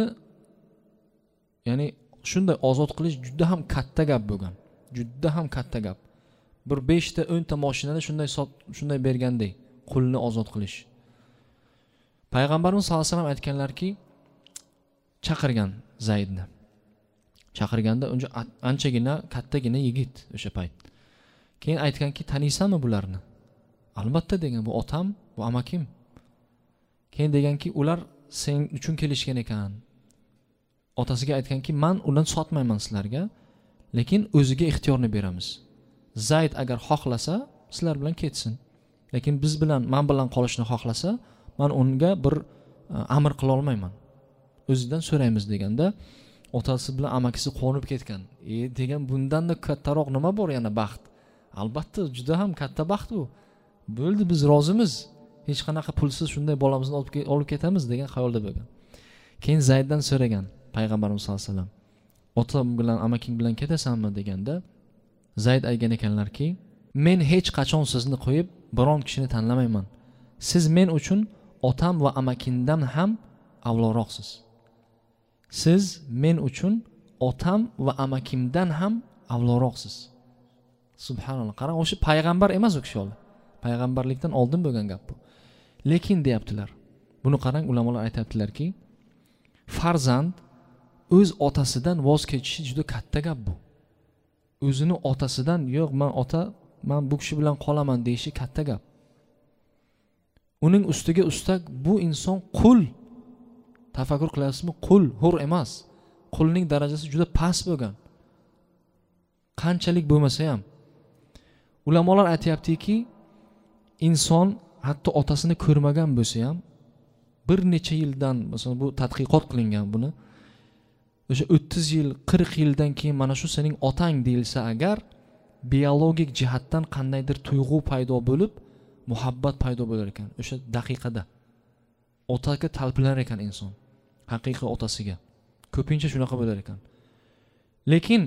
ya'ni shunday ozod qilish juda ham katta gap bo'lgan. Juda ham katta gap. bir 5 ta 10 ta mashinani shunday bergandek qulni ozod qilish. Payg'ambarimiz sollallohu alayhi vasallam aytganlarki, chaqirgan Zaydni. Chaqirganda uncha anchagina kattagina yigit o'sha payt. Keyin aytganki, taniysanmi bularni? Albatta degan, bu otam, bu amakim. Keyin deganki, ular sen uchun kelishgan ekan. Otasiga aytganki, men ularni sotmayman sizlarga, lekin o'ziga ixtiyorni beramiz. Zayd agar xohlasa, sizlar bilan ketsin. Lekin men bilan qolishni xohlasa, men unga bir amr qila olmayman. O'zidan so'raymiz deganda, otasi bilan amakisi qonib ketgan. Degan, bundan-da kattaroq nima bor yana baxt? Albatta, juda ham katta baxt bu. Bo'ldi, biz rozimiz. Hech qanaqa pulsiz shunday bolamizni olib ketamiz degan xayolda bo'lgan. Keyin Zayddan so'ragan Payg'ambarimiz sollallohu alayhi vasallam, otam bilan amaking bilan ketasanmi deganda, Zayd aytgan ekanlarki, men hech qachon sizni qo'yib biron kishini tanlamayman. Siz men uchun otam va amakimdan ham avvalroqsiz. Siz men uchun otam va amakimdan ham avvalroqsiz. Subhanalloh. Qarang, o'sha payg'ambar emas u kishi oldi. Payg'ambarlikdan oldin bo'lgan gap bu. Lekin deyaptilar. Buni qarang, ulamolar aytibdilarki, farzand o'z otasidan voz kechishi juda katta gap bu. O'zini otasidan, yo'q, men bu kishi bilan qolaman deyishi katta gap. Uning ustiga ustak bu inson qul. Tafakkur qilasizmi? Qul, hur emas. Qulning darajasi juda past bo'lgan. Qanchalik bo'lmasa ham. Ulamolar aytayaptiki, inson hatto otasini ko'rmagan bo'lsa ham bir necha yildan, masalan bu tadqiqot qilingan buni. O'sha 30 yil, 40 yildan keyin mana shu sening otang deyilsa agar, biologik jihatdan qandaydir tuyg'u paydo bo'lib, muhabbat paydo bo'lar ekan. O'sha daqiqada otaga talpinar ekan inson, haqiqiy otasiga. Ko'pincha shunaqa bo'lar ekan. Lekin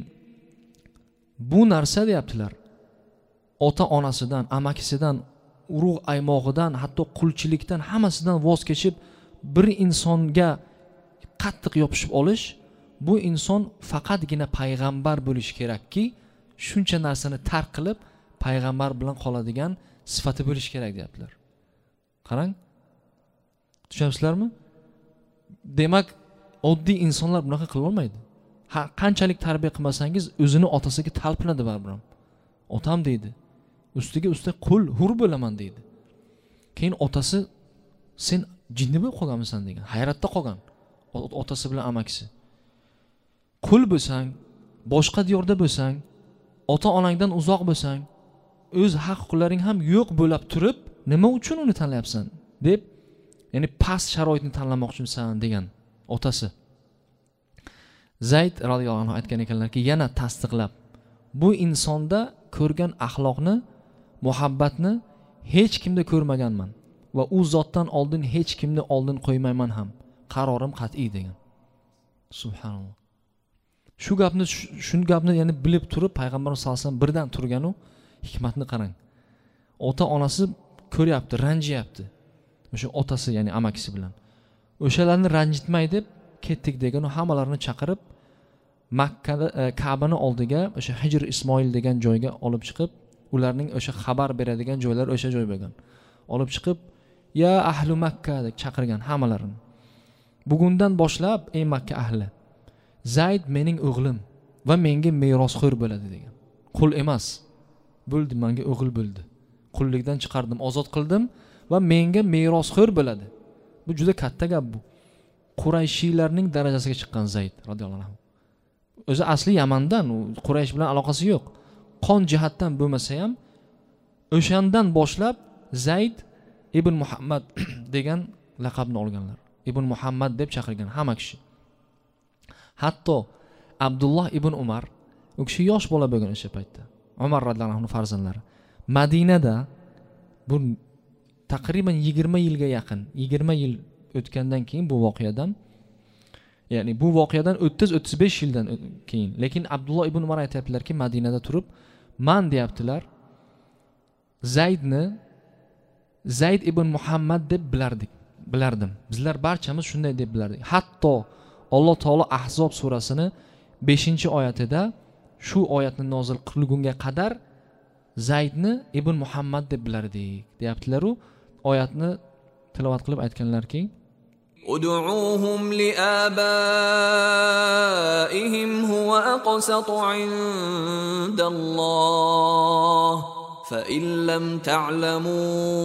bu narsa deyaptilar, ota onasidan, amakisidan, urug' aymog'idan, hatto qulchilikdan, hammasidan voz kechib bir insonga qattiq yopishib olish, bu inson faqatgina payg'ambar bo'lishi kerakki, shuncha narsani tark qilib payg'ambar bilan qoladigan sifati bo'lishi kerak deyaptilar. Qarang. Tushunasizlarmi? Demak, oddiy insonlar bunaqa qila olmaydi. Qanchalik tarbiya qilmasangiz, o'zini otasiga talpinadi baribir. Otam deydi. Ustiga qul, hur bo'laman deydi. Keyin otasi, sen jinni bo'lib qolganmisan degan. Hayratda qolgan. Otasi bilan amakisi. Qul bo'lsang, boshqa diyorda bo'lsang, ota-onangdan uzoq bo'lsang, o'z haq-huquqlaring ham yo'q bo'lib turib, nima uchun uni tanlayapsan deb, ya'ni past sharoitni tanlamoqchimisan degan otasi. Zayd radhiyallohu anhu aytgan ekanlarki, yana tasdiqlab, bu insonda ko'rgan axloqni, muhabbatni hech kimda ko'rmaganman va u zotdan oldin hech kimni oldin qo'ymayman ham. Qarorim qat'iy degan. Subhanalloh. Shu gapni yana bilib turib payg'ambarimiz sollallohu alayhi vasallam birdan turganu hikmatni qarang. Ota onasi ko'ryapti, ranjiyapti. O'sha otasi, ya'ni amakisi bilan. O'shalarni ranjitmay deb ketdik degan, hammalarini chaqirib Makkada Ka'bani oldiga, o'sha Hijr Ismoil degan joyga olib chiqib, ularning o'sha xabar beradigan joylar o'sha joy bo'lgan. Olib chiqib, "Ya ahli Makka" deb chaqirgan hammalarini. Bugundan boshlab, ey Makka ahli, Zayd mening o'g'lim va menga merosxo'r bo'ladi degan. Qul emas. Bo'ldi, menga o'g'il bo'ldi. Qullikdan chiqardim, ozod qildim va menga merosxo'r bo'ladi. Bu juda katta gap bu. Qurayshiylarning darajasiga chiqqan Zayd radhiyallohu anhu. O'zi asli Yamandan, Quraysh bilan aloqasi yo'q. Qon jihatdan bo'lmasa ham, o'shandan boshlab Zayd ibn Muhammad degan laqabni olganlar. Ibn Muhammad deb chaqirgan hamma kishi. Hatto Abdulloh ibn Umar, u kishi yosh bola bo'lgan o'sha paytda. Umar radhiyallohu anhu farzandlari. Madinada bu taqriban 20 yilga yaqin, 20 yil o'tgandan keyin bu voqeadan, ya'ni bu voqeadan 30-35 yildan keyin, lekin Abdulloh ibn Umar aytibdilarki, Madinada turib, "Men deyaptilar, Zayd ibn Muhammad deb bilardim. Bizlar barchamiz shunday deb bilardik. Hatto Alloh taolo Ahzob surasini 5-oyatida shu oyatni nozil qilgunga qadar Zaydni ibn Muhammad deb bilardik deyaptilar-u, oyatni tilovat qilib aytganlarki: Ud'uuhum li'abaihim huwa aqsatu 'indalloh fa in lam ta'lamu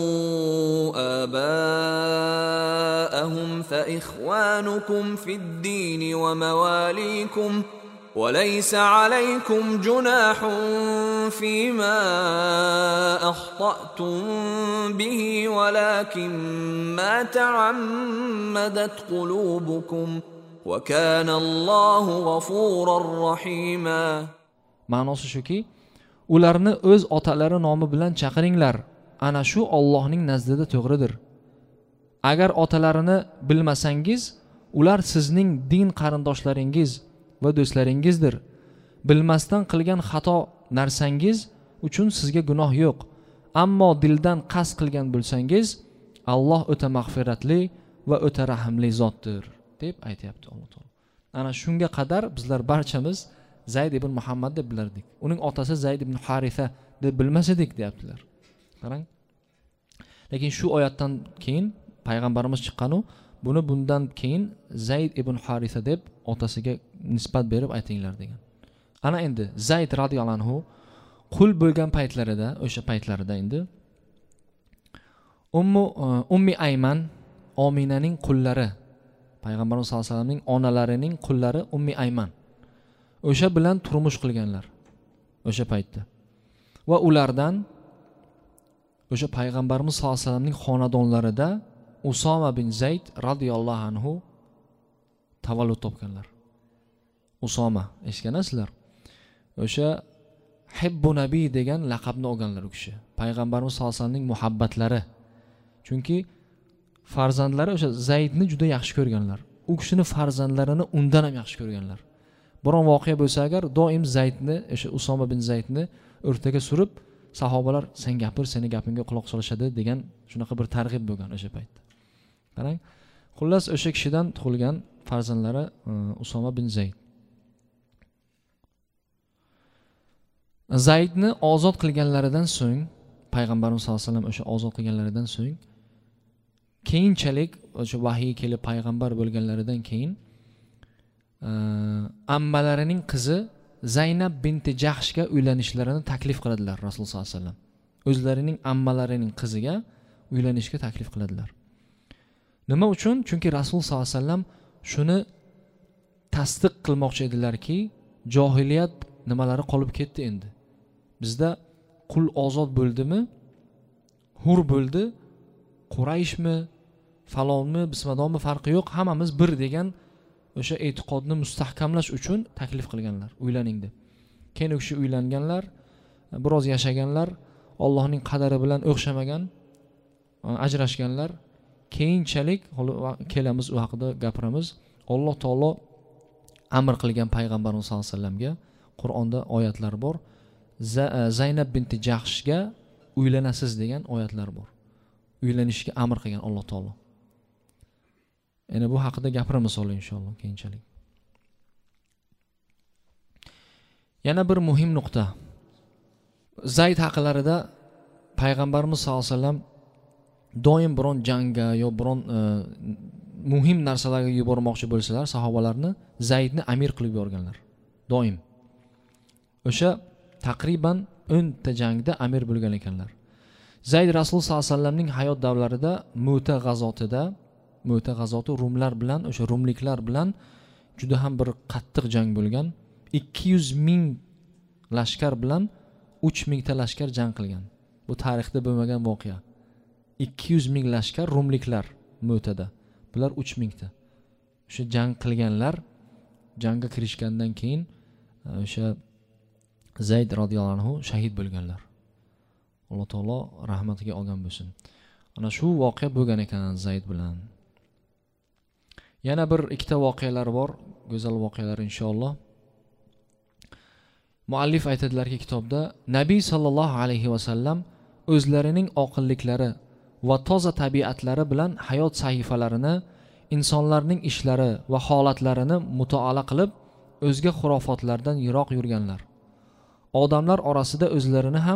abaahum fa ikhwanukum fid-din wa mawalikum وليس عليكم جناح فيما أخطأتم به ولكن ما تعمدت قلوبكم وكان الله غفورا رحيما. Ma'nosi shuki, ularni o'z otalari nomi bilan chaqiringlar. Ana shu Allohning nazdida to'g'ridir. Agar otalarini bilmasangiz, ular sizning din qarindoshlaringiz va do'stlaringizdir. Bilmasdan qilgan xato narsangiz uchun sizga gunoh yo'q. Ammo dildan qasd qilgan bo'lsangiz, Alloh o'ta mag'firatli va o'ta rahimli zotdir deb aytayapti Alloh taolo. Ana shunga qadar bizlar barchamiz Zayd ibn Muhammad deb bilardik. Uning otasi Zayd ibn Haritha deb bilmas edik deyaptilar. Qarang. Lekin shu oyatdan keyin payg'ambarimiz chiqqanu, buni bundan keyin Zayd ibn Haritha deb otasiga nisbat berib aytinglar degan. Ana endi Zayd radhiyallohu anhu qul bo'lgan paytlarida, o'sha paytlarida endi Ummi Ayman Ominaning qullari, payg'ambarimiz sollallohu alayhi vasallamning onalarining qullari Ummi Ayman. O'sha bilan turmush qilganlar o'sha paytda. Va ulardan o'sha payg'ambarimiz sollallohu alayhi vasallamning xonadonlarida Usoma bin Zayd radhiyallohu anhu tavallud topganlar. Usoma, eshitganasizlar? O'sha Hibbu Nabiy degan laqabni olganlar u kishi. Payg'ambarimiz sollallohu alayhi vasallamning muhabbatlari. Chunki farzandlari o'sha Zaydni juda yaxshi ko'rganlar. U kishining farzandlarini undan ham yaxshi ko'rganlar. Biron voqea bo'lsa agar doim Zaydni, o'sha Usoma bin Zaydni o'rtaga surib, sahobalar sen gapir, seni gapingga quloq solishadi degan shunaqa bir targ'ib bo'lgan o'sha paytda. Qarang. Xullas o'sha kishidan tug'ilgan farzandlari Usoma bin Zayd. Zaydni ozod qilganlaridan so'ng, payg'ambarimiz sollallohu alayhi vasallam o'sha ozod qilganlaridan so'ng, keyinchalik o'sha vahiy kelib payg'ambar bo'lganlaridan keyin ammalarining qizi Zaynab binti Jahshga uylanishlarini taklif qiladilar Rasululloh sollallohu alayhi vasallam. O'zlarining ammalarining qiziga uylanishga taklif qiladilar. Nima uchun? Chunki Rasululloh sollallohu alayhi vasallam shuni tasdiq qilmoqchi edilarki, johiliyat nimalari qolib ketdi endi. Bizda qul ozod bo'ldimi? Hur bo'ldi. Qurayshmi, falonmi, bismadonmi farqi yo'q, hammamiz bir degan o'sha e'tiqodni mustahkamlash uchun taklif qilganlar, uylaning deb. Keyin u kishi uylanganlar, biroz yashaganlar, Allohning qadari bilan o'xshamagan, ajrashganlar. Keyinchalik kelamiz u haqida gapiramiz. Alloh taolo amr qilgan payg'ambarimiz sollallohu alayhi vasallamga Qur'onda oyatlar bor. Zaynab binti Jahshga uylanasiz degan oyatlar bor. Uylanishga amr qilgan Alloh taolo. Yana bu haqida gapiramiz inshaalloh keyinchalik. Yana bir muhim nuqta. Zayd haqlarida payg'ambarimiz sollallohu alayhi vasallam doim biron jangga yo biron muhim narsalarga yubormoqchi bo'lsalar, sahobalarni Zaydni amir qilib yuborganlar. Doim. O'sha taqriban 10 ta jangda amir bo'lgan ekanlar. Zayd Rasululloh sollallohu alayhi vasallamning hayot davrlarida Mu'ta g'azoti rumlar bilan, o'sha rumliklar bilan juda ham bir qattiq jang bo'lgan. 200 ming lashkar bilan 3000 ta lashkar jang qilgan. Bu tarixda bo'lmagan voqea. 200 ming lashkar rumliklar Mu'tada. Bular 3000 ta. O'sha jang qilganlar, jangga kirishgandan keyin o'sha Zayd radhiyallohu anhu shahid bo'lganlar. Alloh taolo rahmatiga olgan bo'lsin. Ana shu voqea bo'lgan ekan Zayd bilan. Yana bir ikkita voqealar bor, go'zal voqealar inshaalloh. Muallif aytadilarki kitobda, Nabiy sallallohu alayhi va sallam o'zlarining oqilliklari va toza tabiatlari bilan hayot sahifalarini, insonlarning ishlari va holatlarini mutolaa qilib, o'zga xurofotlardan yiroq yurganlar. Odamlar orasida o'zlarini ham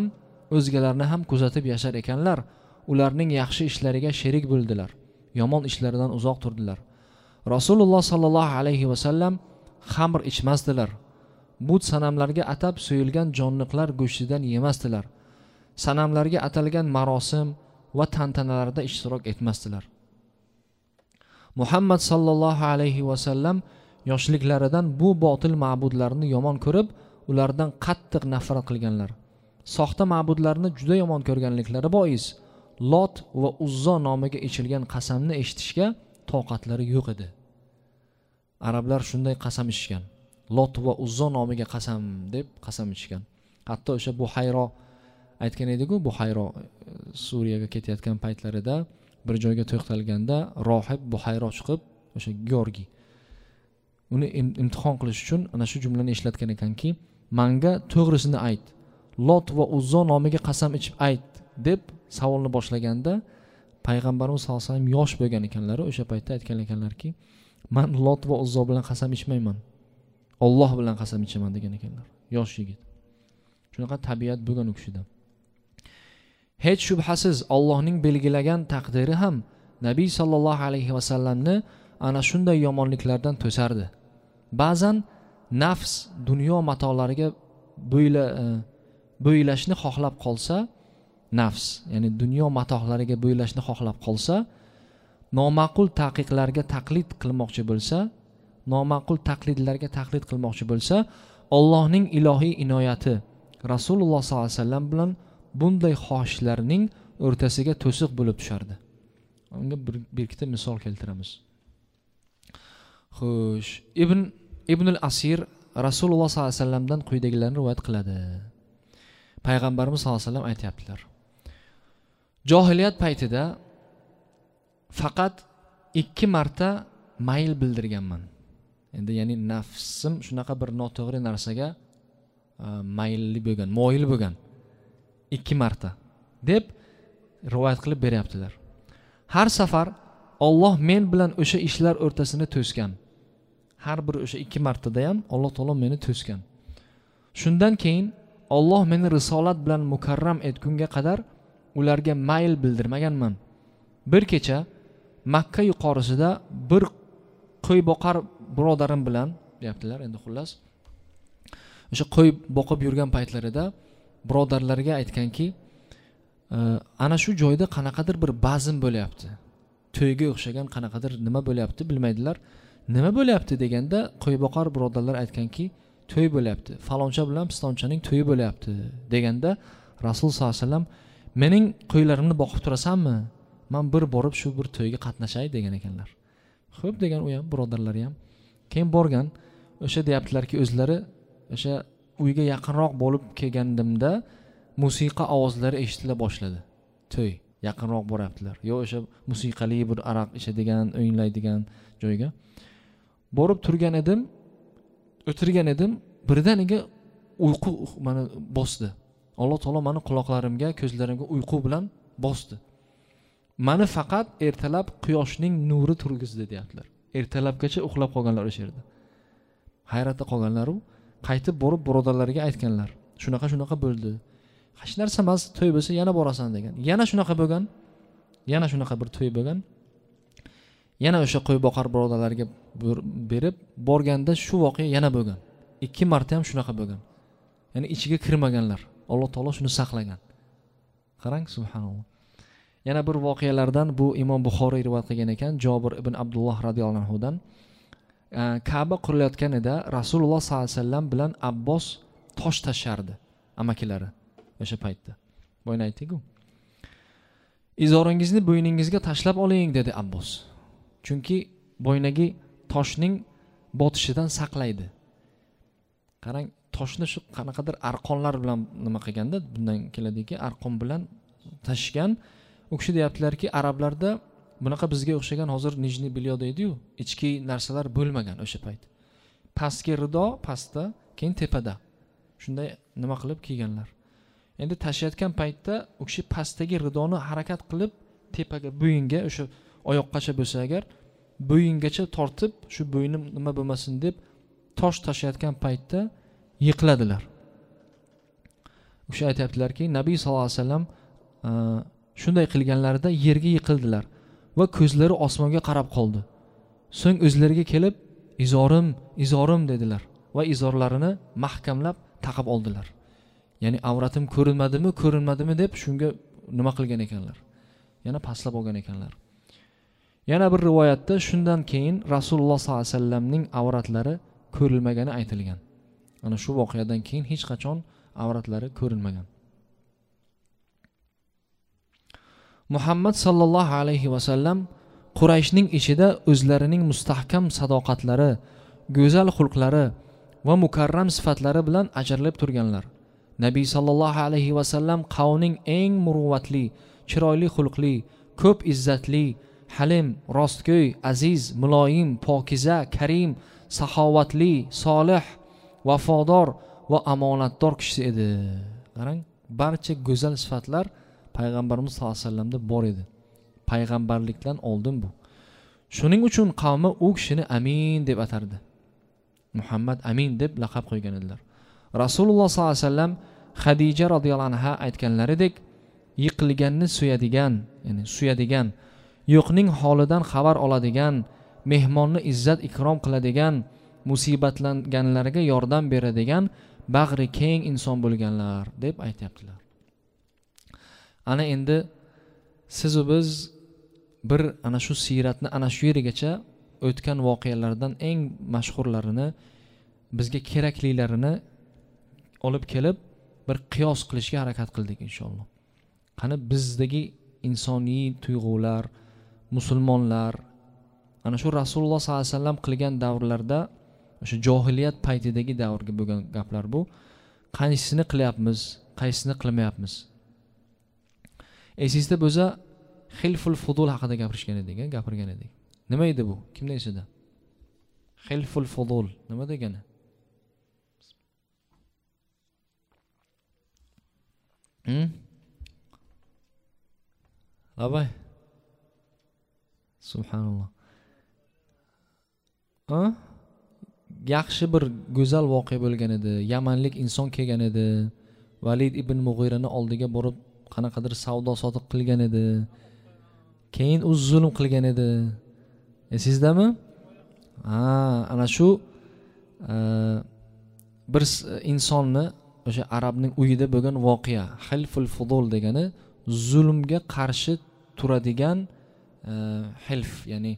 o'zgalarni ham kuzatib yashar ekanlar. Ularning yaxshi ishlariga sherik bo'ldilar, yomon ishlaridan uzoq turdilar. Rasululloh sallallohu alayhi vasallam xamr ichmasdilar. But sanamlarga atab so'yilgan jonliqlar go'shtidan yemasdilar. Sanamlarga atalgan marosim va tantanalarda ishtirok etmasdilar. Muhammad sallallohu alayhi vasallam yoshliklaridan bu botil ma'budlarni yomon ko'rib, ulardan qattiq nafrat qilganlar. Soxta ma'budlarni juda yomon ko'rganliklari bois Lot va Uzzo nomiga ichilgan qasamni eshitishga toqatlari yo'q edi. Arablar shunday qasam ichgan. Lot va Uzzo nomiga qasam deb qasam ichgan. Hatto o'sha Buhayro aytgan edi-ku, Buhayro Suriyaga ketayotgan paytlarida bir joyga to'xtalganda rohib Buhayro chiqib, o'sha Georgiy uni imtihon qilish uchun ana shu jumlani ishlatgan ekanki, menga to'g'risini ayt. Lot va Uzzo nomiga qasam ichib ayt deb savolni boshlaganda payg'ambarimiz sollallohu alayhi vasallam yosh bo'lgan ekanlar. O'sha paytda aytgan ekanlarki, men Lot va Uzzo bilan qasam ichmayman, Alloh bilan qasam ichaman degan ekanlar. Yosh yigit. Shunaqa tabiat bo'lgan u kishida. Hech shubhasiz Allohning belgilagan taqdiri ham Nabiy sallallohu alayhi vasallamni ana shunday yomonliklardan to'sardi. Ba'zan nafs dunyo matolariga bo'ylashni xohlab qolsa, nafs, ya'ni dunyo matohlariga bo'ylashni xohlab qolsa, noma'qul taqiqlarga taqlid qilmoqchi bo'lsa, noma'qul taqlidlarga taqlid qilmoqchi bo'lsa, Allohning ilohiy inoyati Rasululloh sollallohu alayhi vasallam bilan bunday xohishlarning o'rtasiga to'siq bo'lib tushardi. Unga bir ikkita misol keltiramiz. Xo'sh, Ibn al-Asir Rasululloh sollallohu alayhi vasallamdan quyidagilarni rivoyat qiladi. Payg'ambarimiz sollallohu alayhi vasallam aytayaptilar. Johiliyat paytida faqat 2 marta mayl bildirganman. Endi ya'ni nafsim shunaqa bir noto'g'ri narsaga moyil bo'lgan 2 marta deb rivoyat qilib beryaptilar. Har safar Alloh men bilan o'sha ishlar o'rtasini to'sgan. Har bir o'sha 2 martada ham Alloh taolo meni to'sgan. Shundan keyin Alloh meni risolat bilan mukarram etgunga qadar ularga mayl bildirmaganman. Bir kecha Makka yuqorisida bir qo'y boqar birodarim bilan deyaptilar. Endi xullas o'sha qo'y boqib yurgan paytlarida birodarlarga aytganki, ana shu joyda qanaqadir bir bazm bo'lyapti. To'yga o'xshagan qanaqadir nima bo'lyapti bilmaydilar. Nima bo'lyapti deganda qo'yboqar birodarlar aytganki, to'y bo'lyapti. Faloncha bilan pistonchaning to'yi bo'lyapti deganda Rasul sollallohu alayhi vasallam, mening qo'ylarimni boqib turasanmi? Men bir borib shu bir to'yga qatnashay degan ekanlar. Xo'p degan u ham, birodarlari ham. Keyin borgan, o'sha deyaptilarki, o'zlari o'sha uyga yaqinroq bo'lib kelgandimda musiqa ovozlari eshitila boshladi. To'y yaqinroq boryaptilar. Yo o'sha musiqali bir aroq ichadigan, o'yinlaydigan joyga borib turgan edim, o'tirgan edim, birdaniga uyqu meni bosdi. Alloh taolo meni quloqlarimga, ko'zlarimga uyqu bilan bosdi. Meni faqat ertalab quyoshning nuri turgizdi deyaptilar. Ertalabgacha uxlab qolganlar o'sha yerda. Hayratda qolganlar u qaytib borib birodarlariga aytganlar. Shunaqa bo'ldi. Hech narsa emas, to'y bo'lsa yana borasan degan. Yana shunaqa bo'lgan. Yana shunaqa bir to'y bo'lgan. Yana o'sha qo'y boqar birodarlarga berib borganda shu voqea yana bo'lgan. 2 marta ham shunaqa bo'lgan. Ya'ni ichiga kirmaganlar. Alloh taolo shuni saqlagan. Qarang, subhanalloh. Yana bir voqealardan bu Imom Buxoriy rivoyat qilgan ekan, Jobir ibn Abdulloh radhiyallohu anhudan. Ka'ba qurilayotganida Rasululloh sollallohu alayhi vasallam bilan Abbos tosh tashardi, amakilari o'sha paytda. Boyna aytdik-ku. Izoringizni bo'yningizga tashlab oling dedi Abbos. Chunki bo'ynagi toshning botishidan saqlaydi. Qarang, toshni shu qanaqadir arqonlar bilan nima qilganda bundan keladiki, arqon bilan tashgan. U kishi deyaptilarki, arablarda bunaqa bizga o'xshagan hozir nijni bilyo deydi-yu, ichki narsalar bo'lmagan o'sha payt. Pastki rido pastda, keyin tepada. Shunday nima qilib kiyganlar. Endi tashiyotgan paytda u kishi pastdagi ridoni harakat qilib tepaga, bo'yinga, o'sha oyoqqacha bo'lsa agar, bo'yingacha tortib, shu bo'yinim nima bo'lmasin deb tosh tashiyotgan paytda yiqiladilar. O'sha aytibdilarki, Nabiy sallallohu alayhi vasallam shunday qilganlarida yerga yiqildilar va ko'zlari osmonga qarab qoldi. So'ng o'zlariga kelib, izorim dedilar va izorlarini mahkamlab taqib oldilar. Ya'ni avratim ko'rinmadimi deb shunga nima qilgan ekanlar. Yana pastlab olgan ekanlar. Yana bir rivoyatda shundan keyin Rasululloh sollallohu alayhi vasallamning avratlari ko'rilmagani aytilgan. Ana shu voqeadan keyin hech qachon avratlari ko'rilmagan. Muhammad sallallohu alayhi vasallam Qurayshning ichida o'zlarining mustahkam sadoqatlari, go'zal xulqlari va mukarram sifatlari bilan ajralib turganlar. Nabiy sallallohu alayhi vasallam qavmning eng muruvvatli, chiroyli xulqli, ko'p izzatli, halim, rostgo'y, aziz, muloyim, pokiza, karim, saxovatli, solih, vafodor va omonatdor kishi edi. Qarang, barcha go'zal sifatlar payg'ambarimiz sollallohu alayhi vasallamda bor edi. Payg'ambarlikdan oldin bu. Shuning uchun qavmi u kishini Amin deb atardi. Muhammad Amin deb laqab qo'ygan edilar. Rasululloh sollallohu alayhi vasallam Xadija radhiyallohu anha aytganlaridek, yiqilganni suyadigan, yo'qning holidan xabar oladigan, mehmonni izzat ikrom qiladigan, musibatlanganlarga yordam beradigan, bag'ri keng inson bo'lganlar deb aytibdilar. Ana endi siz va biz bir ana shu siyratni ana shu yerigacha o'tgan voqealardan eng mashhurlarini, bizga keraklilarini olib kelib bir qiyos qilishga harakat qildik inshaalloh. Qani bizdagi insoniy tuyg'ular, musulmonlar ana shu Rasululloh sollallohu alayhi vasallam qilgan davrlarda, o'sha johiliyat paytidagi davrga bo'lgan gaplar bu. Qaysisini qilyapmiz, qaysisini qilmayapmiz? Esingizda bo'lsa, Xilful Fudul haqida gapirgan edik. Nima edi bu? Kimda esida? Xilful Fudul nima degani? Abay. Subhanalloh. Yaxshi bir go'zal voqea bo'lgan edi. Yamanlik inson kelgan edi. Valid ibn Mughirani oldiga borib qanaqadir savdo sotiq qilgan edi. Keyin u zulm qilgan edi. Sizdami? Ana shu bir insonni o'sha arabning uyida bo'lgan voqea. Hilful Fudul degani zulmga qarshi turadigan hilf, ya'ni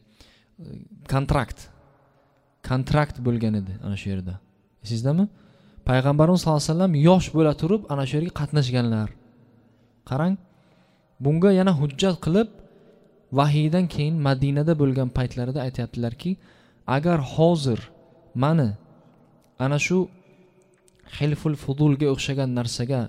kontrakt bo'lgan edi ana shu yerda. Sizdami? Payg'ambarimiz sollallohu alayhi vasallam yosh bo'la turib ana shu yerga qatnashganlar. Qarang, bunga yana hujjat qilib vahiydan keyin Madinada bo'lgan paytlarida aytayaptilarki, agar hozir mani ana shu Hilful Fudulga o'xshagan narsaga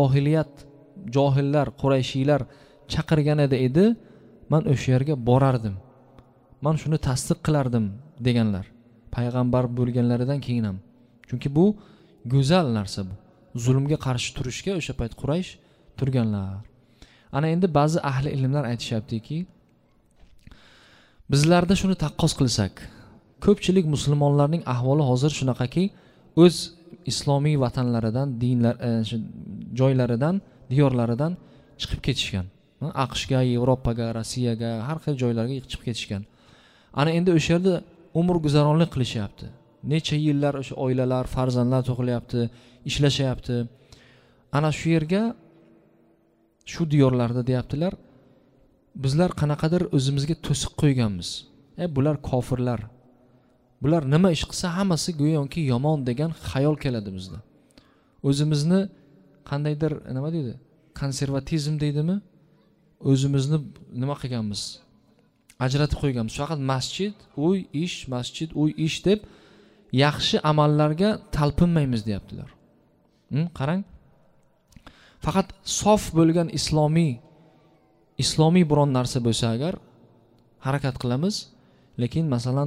johillar, Qurayshiylar chaqirganida edi, men o'sha yerga borardim. Men shuni tasdiq qilardim deganlar. Payg'ambar bo'lganlaridan keyin ham. Chunki bu go'zal narsa bu. Zulmga qarshi turishga o'sha payt Quraysh turganlar. Ana endi ba'zi ahli ilmlar aytishyaptiki, bizlarda shuni taqqos qilsak, ko'pchilik musulmonlarning ahvoli hozir shunaqaki, o'z islomiy vatanlaridan, joylaridan, diyorlaridan chiqib ketishgan. AQShga, Yevropaga, Rossiyaga, har xil joylarga chiqib ketishgan. Ana endi o'sha yerda umr guzaronlik qilishyapti. Necha yillar o'sha oilalar, farzandlar tug'ilyapti, ishlashyapti. Ana shu yerga, shu diyorlarda deyaptilar, bizlar qanaqadir o'zimizga to'siq qo'yganmiz. Bular kofirlar. Bular nima ish qilsa hammasi go'yoki yomon degan xayol keladi bizda. O'zimizni qandaydir nima deydi? Konservatizm deydimi? O'zimizni nima qilganmiz? Ajratib qo'yganmiz. Faqat masjid, uy, ish deb yaxshi amallarga talpinmaymiz deyaptilar. Qarang. Faqat sof bo'lgan islomiy biron narsa bo'lsa agar harakat qilamiz, lekin masalan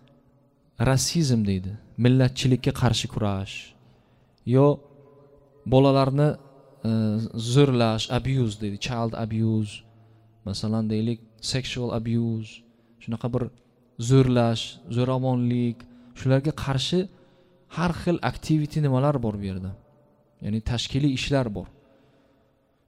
rasizm deydi, millatchilikka qarshi kurash, yo bolalarni zo'rlash, abuse deydi, child abuse, masalan deylik sexual abuse, shunaqa bir zo'rlash, zo'ravonlik, shularga qarshi har xil activity nimalar bor bu yerda. Ya'ni tashkiliy ishlar bor.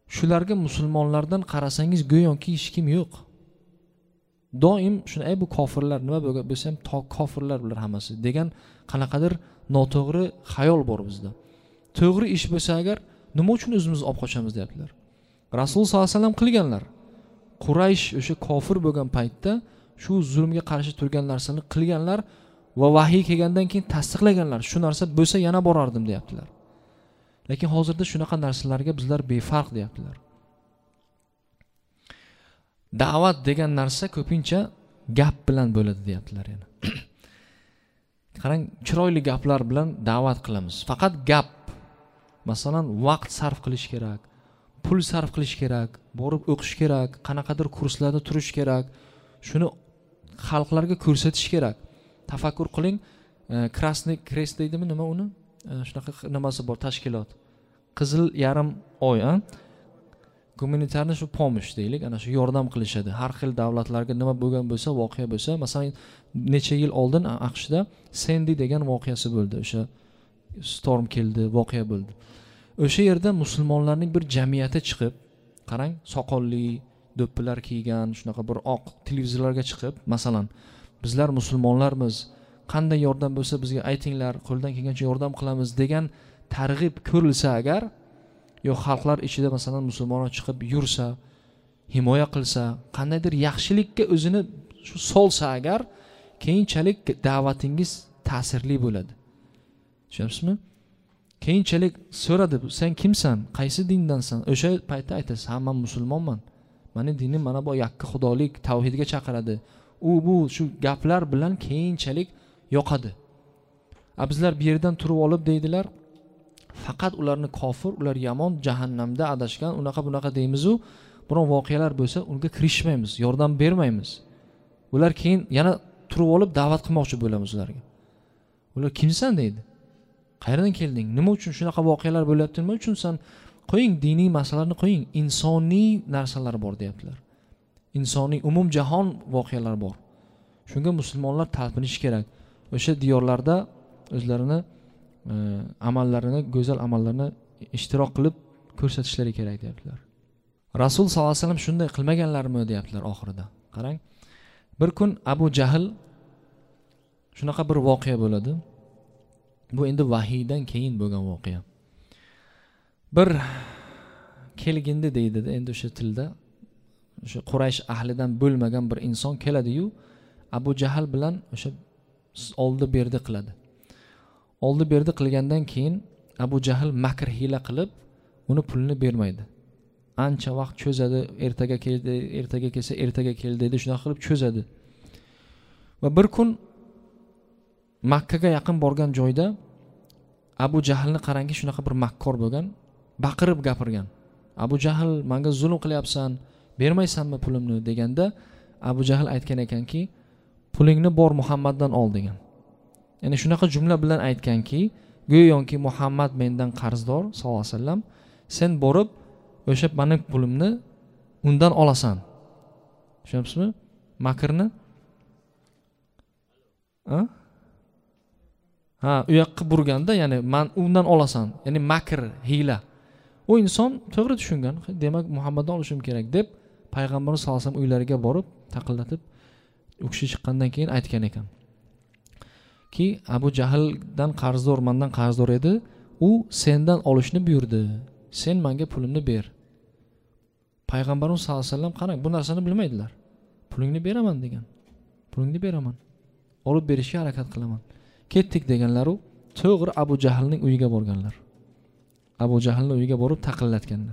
Shularga musulmonlardan qarasangiz go'yoki hech kim yo'q. Doim shuni bu kofirlar nima bo'lsa ham kofirlar bular hammasi degan qanaqadir noto'g'ri xayol bor bizda. To'g'ri ish bo'lsa agar nima uchun o'zimizni olib qochamiz deyaptilar. Rasul sollallohu alayhi vasallam qilganlar. Quraysh o'sha kofir bo'lgan paytda shu zulmga qarshi turgan narsani qilganlar va vahiy kelgandan keyin tasdiqlaganlar. Shu narsa bo'lsa yana borardim deyaptilar. Lekin hozirda shunaqa narsalarga bizlar befarq deyaptilar. Da'vat degan narsa ko'pincha gap bilan bo'ladi deyaptilar yana. Qarang, chiroyli gaplar bilan da'vat qilamiz. Faqat gap. Masalan, vaqt sarf qilish kerak, pul sarf qilish kerak, borib o'qish kerak, qanaqadir kurslarda turish kerak. Shuni xalqlarga ko'rsatish kerak. Tafakkur qiling, Krasniy Krest deydimi nima uni? Shunaqa nimasi bor tashkilot. Qizil yarim oy, Gumanitarni shu pomosh deylik, ana shu yordam qilishadi. Har xil davlatlarga nima bo'lgan bo'lsa, voqea bo'lsa, masalan, necha yil oldin AQShda Sandy degan voqeasi bo'ldi. O'sha storm keldi, voqea bo'ldi. O'sha yerda musulmonlarning bir jamiyati chiqib, qarang, soqolli, do'ppilar kiygan, shunaqa bir oq televizorlarga chiqib, masalan, bizlar musulmonlarmiz, qanday yordam bo'lsa bizga aytinglar, qo'ldan kelgancha yordam qilamiz degan targ'ib ko'rilsa agar, yo xalqlar ichida masalan musulmonlar chiqib yursa, himoya qilsa, qandaydir yaxshilikka o'zini shu solsa agar, keyinchalik da'vatingiz ta'sirli bo'ladi. Tushunasizmi? Keyinchalik so'radi, sen kimsan? Qaysi dindansan? O'sha paytda aytasiz, "Ha, men musulmonman. Meni dinim mana bu yakka xudolik, tavhidga chaqiradi." Bu shu gaplar bilan keyinchalik yoqadi. Bizlar bu yerdan turib olib deydilar, faqat ularni kofir, ular yomon, jahannamda adashgan, unaqa deymiz-u, biron voqealar bo'lsa, unga kirishmaymiz, yordam bermaymiz. Ular keyin yana turib olib da'vat qilmoqchi bo'lamiz ularga. Ular kimsan deydi. Qayerdan kelding? Nima uchun shunaqa voqealar bo'lyapti? Nima uchun sen qo'ying, diniy masalalarni qo'ying, insoniy narsalar bor deyaptilar. Insoniy umumjahon voqealar bor. Shunga musulmonlar talpinishi kerak. O'sha diyorlarda o'zlarini amallarini, go'zal amallarni ishtirok qilib ko'rsatishlari kerak deyaptilar. Rasul sollallohu alayhi vasallam shunday qilmaganlarmi deyaptilar oxirida. Qarang, bir kun Abu Jahl shunaqa bir voqea bo'ladi. Bu endi vahiydan keyin bo'lgan voqea. Bir kelgindi deydi-da, endi o'sha tilda o'sha Quraysh ahlidan bo'lmagan bir inson keladi-yu, Abu Jahl bilan o'sha oldi berdi qiladi. Oldi berdi qilgandan keyin Abu Jahl makr hiyla qilib uni pulni bermaydi. Ancha vaqt cho'zadi, ertaga keldi, ertaga kelsa ertaga keldi dedi, shunaqa qilib cho'zadi. Va bir kun Makkaga yaqin borgan joyda Abu Jahlni qarangki, shunaqa bir makkor bo'lgan, baqirib gapirgan. Abu Jahl, menga zulm qilyapsan, bermaysanmi pulimni deganda Abu Jahl aytgan ekanki, pulingni bor Muhammaddan ol degan. Ya'ni shunaqa jumla bilan aytganki, go'yoki Muhammad mendan qarzdor sallallohu alayhi vasallam, sen borib o'sha mening pulimni undan olasan. Tushunabsizmi? Makrni? U yoqqa burganda, ya'ni men undan olasan. Ya'ni makr, hiyla. O inson to'g'ri tushungan. Demak, Muhammaddan olishim kerak deb payg'ambarimiz sallallohu alayhi vasallam uylariga borib, taqillatib, u kishi chiqqandan keyin aytgan ekan. Ki Abu Jahldan qarzdor, mendan qarzdor edi, u sendan olishni buyurdi. Sen menga pulimni ber. Payg'ambarimiz sallallohu alayhi vasallam qarang, bu narsani bilmaydilar. Pulingni beraman degan. Pulingni beraman. Olib berishga harakat qilaman. Ketdik deganlar-u, to'g'ri Abu Jahlning uyiga borganlar. Abu Jahlning uyiga borib taqillatganlar.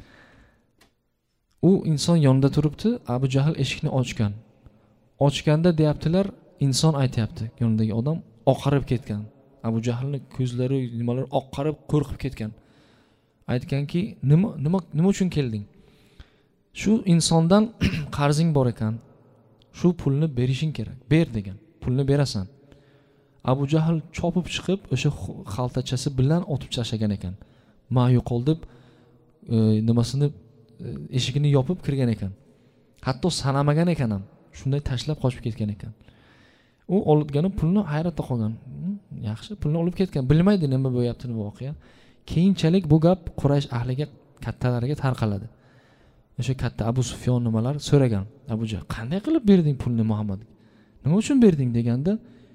U inson yonida turibdi, Abu Jahl eshikni ochgan. Ochganda deyaptilar, inson aytayapti, yonidagi odam oqarib ketgan. Abu Jahlning ko'zlari, nimalar oqarib, qo'rqib ketgan. Aytganki, nima uchun kelding? Shu insondan qarzing bor ekan. Shu pulni berishing kerak. Ber degan. Pulni berasan. Abu Jahl chopib chiqib, o'sha xaltachasi bilan otib tashlagan ekan. Ma yo'qol deb nimasini eshigini yopib kirgan ekan. Hatto sanamagan ekan ham. Shunday tashlab qochib ketgan ekan. U olibgani pulni hayratda qolgan. Yaxshi, pulni olib ketgan. Bilmaydi nima bo'lyapti voqea. Keyinchalik bu gap Quraysh ahliga kattalarga tarqaladi. O'sha katta Abu Sufyon nimalar so'ragan. Abu Jahl, qanday qilib berding pulni Muhammadga? Nima uchun berding deganda,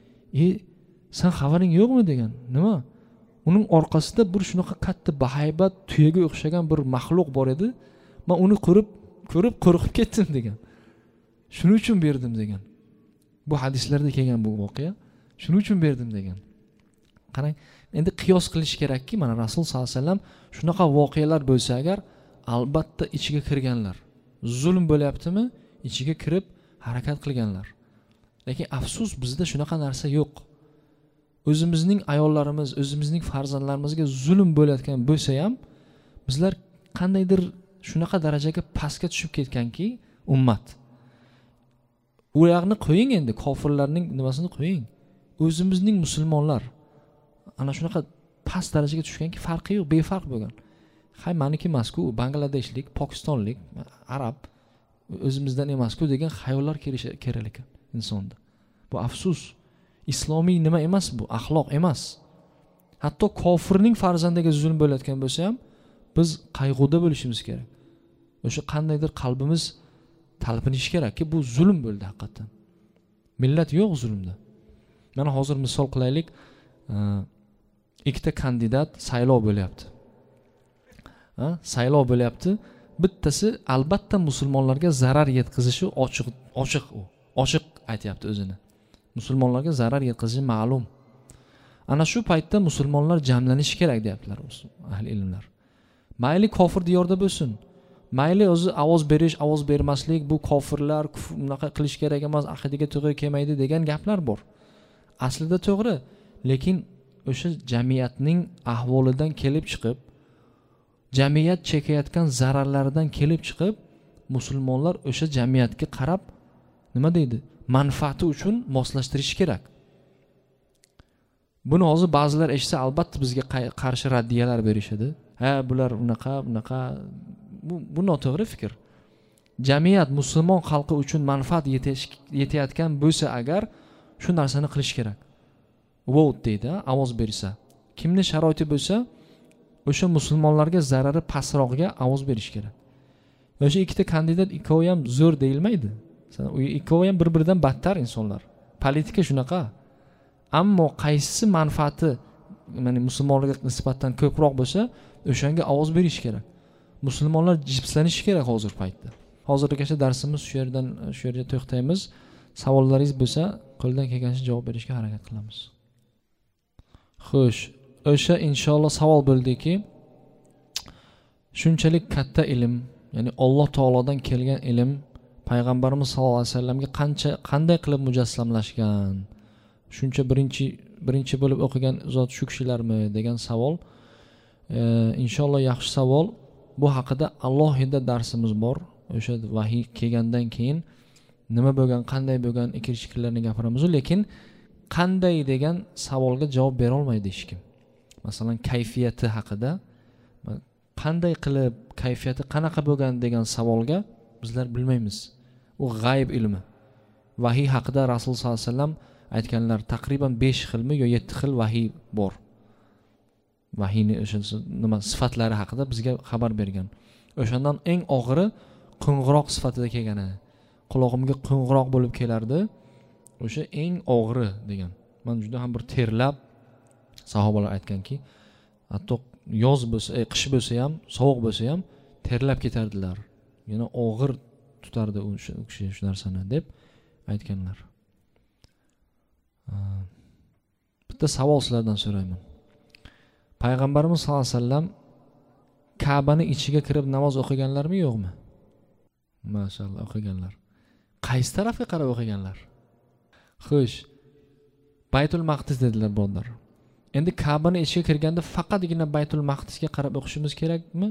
sen xabaring yo'qmi degan. Nima? Uning orqasida bir shunaqa katta bahaybat tuyaga o'xshagan bir maxluq bor edi. Men uni ko'rib qo'rqib ketdim degan. Shuning uchun berdim degan. Bu hadislarda kelgan bu voqea. Shuning uchun berdim degan. Qarang, endi qiyos qilish kerakki, mana Rasul sollallohu alayhi vasallam shunaqa voqealar bo'lsa agar, albatta ichiga kirganlar. Zulm bo'lyaptimi? Ichiga kirib harakat qilganlar. Lekin afsus, bizda shunaqa narsa yo'q. O'zimizning ayollarimiz, o'zimizning farzandlarimizga zulm bo'layotgan bo'lsa ham, bizlar qandaydir shunaqa darajaga pastga tushib ketganki, ummat. U yoqni qo'ying endi, kofirlarning nimasini qo'ying. O'zimizning musulmonlar ana shunaqa past darajaga tushganki, farqi yo'q, befarq bo'lgan. Hay meniki emas-ku, Bangladeshlik, Pokistonlik, arab o'zimizdan emas-ku degan xayollar kelar ekan insonda. Bu afsus. Islomiy nima emas bu, axloq emas. Hatto kofirning farzandiga zulm bo'layotgan bo'lsa ham, biz qayg'uda bo'lishimiz kerak. O'sha qandaydir qalbimiz talpinishi kerakki, bu zulm bo'ldi haqiqatan. Millat yo'q zulmda. Mana hozir misol qilaylik, ikkita kandidat saylov bo'lyapti. Saylov bo'lyapti. Bittasi albatta musulmonlarga zarar yetkazishi ochiq aytayapti o'zini. Musulmonlarga zarar yetkazishi ma'lum. Ana shu paytda musulmonlar jamlanishi kerak deyaptilar ahli ilmlar. Mayli kofir diyorda bo'lsin, mayli o'zi ovoz berish, ovoz bermaslik, bu kofirlar bunaqa qilish kerak emas, aqidaga to'g'ri kelmaydi degan gaplar bor. Aslida to'g'ri, lekin o'sha jamiyatning ahvolidan kelib chiqib, jamiyat chekayotgan zararlardan kelib chiqib, musulmonlar o'sha jamiyatga qarab nima deydi? Manfaati uchun moslashtirish kerak. Buni hozir ba'zilar eshitsa albatta bizga qarshi raddiyalar berishadi. Bular unaqa bu noto'g'ri fikr. Jamiyat musulmon xalqi uchun manfaat yetayotgan bo'lsa agar, shu narsani qilish kerak. Vote deydi, ovoz bersa. Kimni sharoiti bo'lsa, o'sha musulmonlarga zarari pastroqga ovoz berish kerak. O'sha ikkita kandidat ikkovi ham zo'r deyilmaydi. Ikkovi ham bir-biridan battar insonlar. Politika shunaqa. Ammo qaysisi manfaati, ya'ni musulmonlarga nisbatan ko'proq bo'lsa, o'shanga ovoz berish kerak. Musulmonlar jipslanishi kerak hozir paytda. Hozirgacha darsimiz shu yerda to'xtaymiz. Savollaringiz bo'lsa, qo'ldan kelgancha javob berishga harakat qilamiz. Xo'sh, o'sha inshaalloh savol bo'ldiki, shunchalik katta ilm, ya'ni Alloh taolodan kelgan ilm Payg'ambarimiz sollallohu alayhi vasallamga qanday qilib mujassamlashgan? Shuncha birinchi bo'lib o'qigan zot shu kishilarmi degan savol. Inshaalloh yaxshi savol. Bu haqida alohida darsimiz bor. O'sha vahiy kelgandan keyin nima bo'lgan, qanday bo'lgan ikir-chikirlarni gapiramiz, lekin qanday degan savolga javob bera olmaydi hech kim. Masalan, kayfiyati haqida qanday qilib, kayfiyati qanaqa bo'lgan degan savolga bizlar bilmaymiz. U g'ayb ilmi. Vahiy haqida Rasul sollallohu alayhi vasallam aytganlar, taqriban 5 xilmi yo 7 xil vahiy bor. Vahiyni o'sha nima sifatlari haqida bizga xabar bergan. O'shandan eng og'iri qo'ng'iroq sifatida kelgani. Quloqimga qo'ng'iroq bo'lib kelardi. O'sha eng og'iri degan. Men juda ham bir terlab, sahobalar aytganki, hatto yoz bo'lsa, qish bo'lsa ham, sovuq bo'lsa ham terlab ketardilar. Yana og'ir tutardi u kishi shu narsani deb aytganlar. Bitta savol sizlardan so'rayman. Payg'ambarimiz sollallohu alayhi vasallam Ka'bani ichiga kirib namoz o'qiganlarmi, yo'qmi? Maşallah, o'qiganlar. Qaysi tarafga qarab o'qiganlar? Xo'sh, Baytul Maqdis dedilar birodar. Endi Ka'bani ichiga kirganda faqatgina Baytul Maqdisga qarab o'qishimiz kerakmi?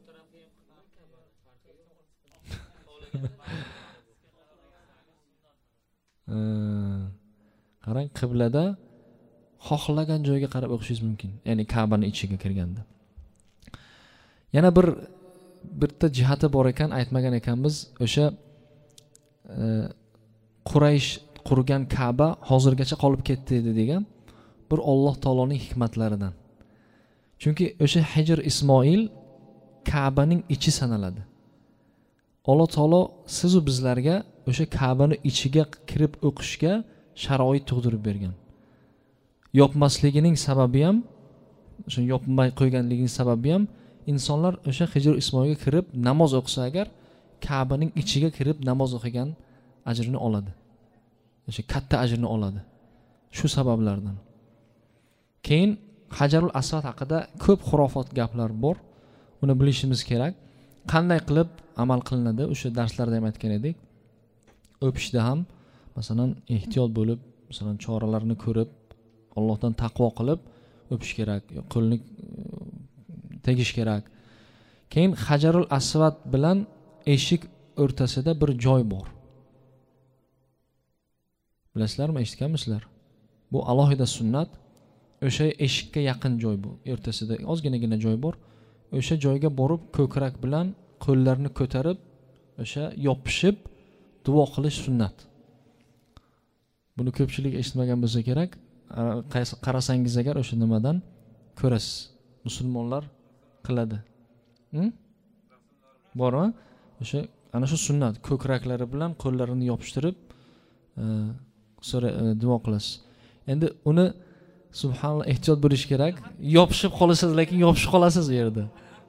Qarang, qiblada xohlagan joyga qarab o'qishingiz mumkin. Ya'ni Ka'bani ichiga kirganda. Yana bitta jihati bor ekan, aytmagan ekanmiz. O'sha Quraysh qurgan Ka'ba hozirgacha qolib ketdi degan bir Alloh taoloning hikmatlaridan. Chunki o'sha Hijr Ismoil Ka'baning ichi sanaladi. Alloh taolo siz va bizlarga o'sha Ka'bani ichiga kirib o'qishga sharoit tug'dirib bergan. Yopmasligining sababi ham, o'sha yopmay qo'yganligining sababi ham insonlar o'sha Hijr Ismoilga kirib namoz o'qisa agar Ka'baning ichiga kirib namoz o'qigan ajrini oladi. O'sha katta ajrini oladi. Shu sabablardan. Keyin Hajarul Asvad haqida ko'p xurofot gaplar bor. Uni bilishimiz kerak. Qanday qilib amal qilinadi? O'sha darslarda ham aytgan edik. O'pishda ham masalan ehtiyot bo'lib, masalan choralarni ko'rib, Allohdan taqvo qilib o'pish kerak, qo'lni tegish kerak. Keyin Hajarul Asvad bilan eshik o'rtasida bir joy bor. Bilasizlarmi, eshitganmisizlar? Bu alohida sunnat. O'sha eshikka yaqin joy bu. O'rtasida ozginagina joy bor. O'sha joyga borib ko'krak bilan qo'llarni ko'tarib, o'sha yopishib duo qilish sunnat. Buni ko'pchilik eshitmagan bo'lsa kerak. Qarasangiz agar o'sha nimadan ko'rasiz. Musulmonlar qiladi. Bormi? O'sha ana shu sunnat. Ko'kraklari bilan qo'llarini yopishtirib duo qilasiz. Endi uni subhanalloh ehtiyot bo'lish kerak. Yopishib qolasiz, lekin yopishib qolasiz u yerda.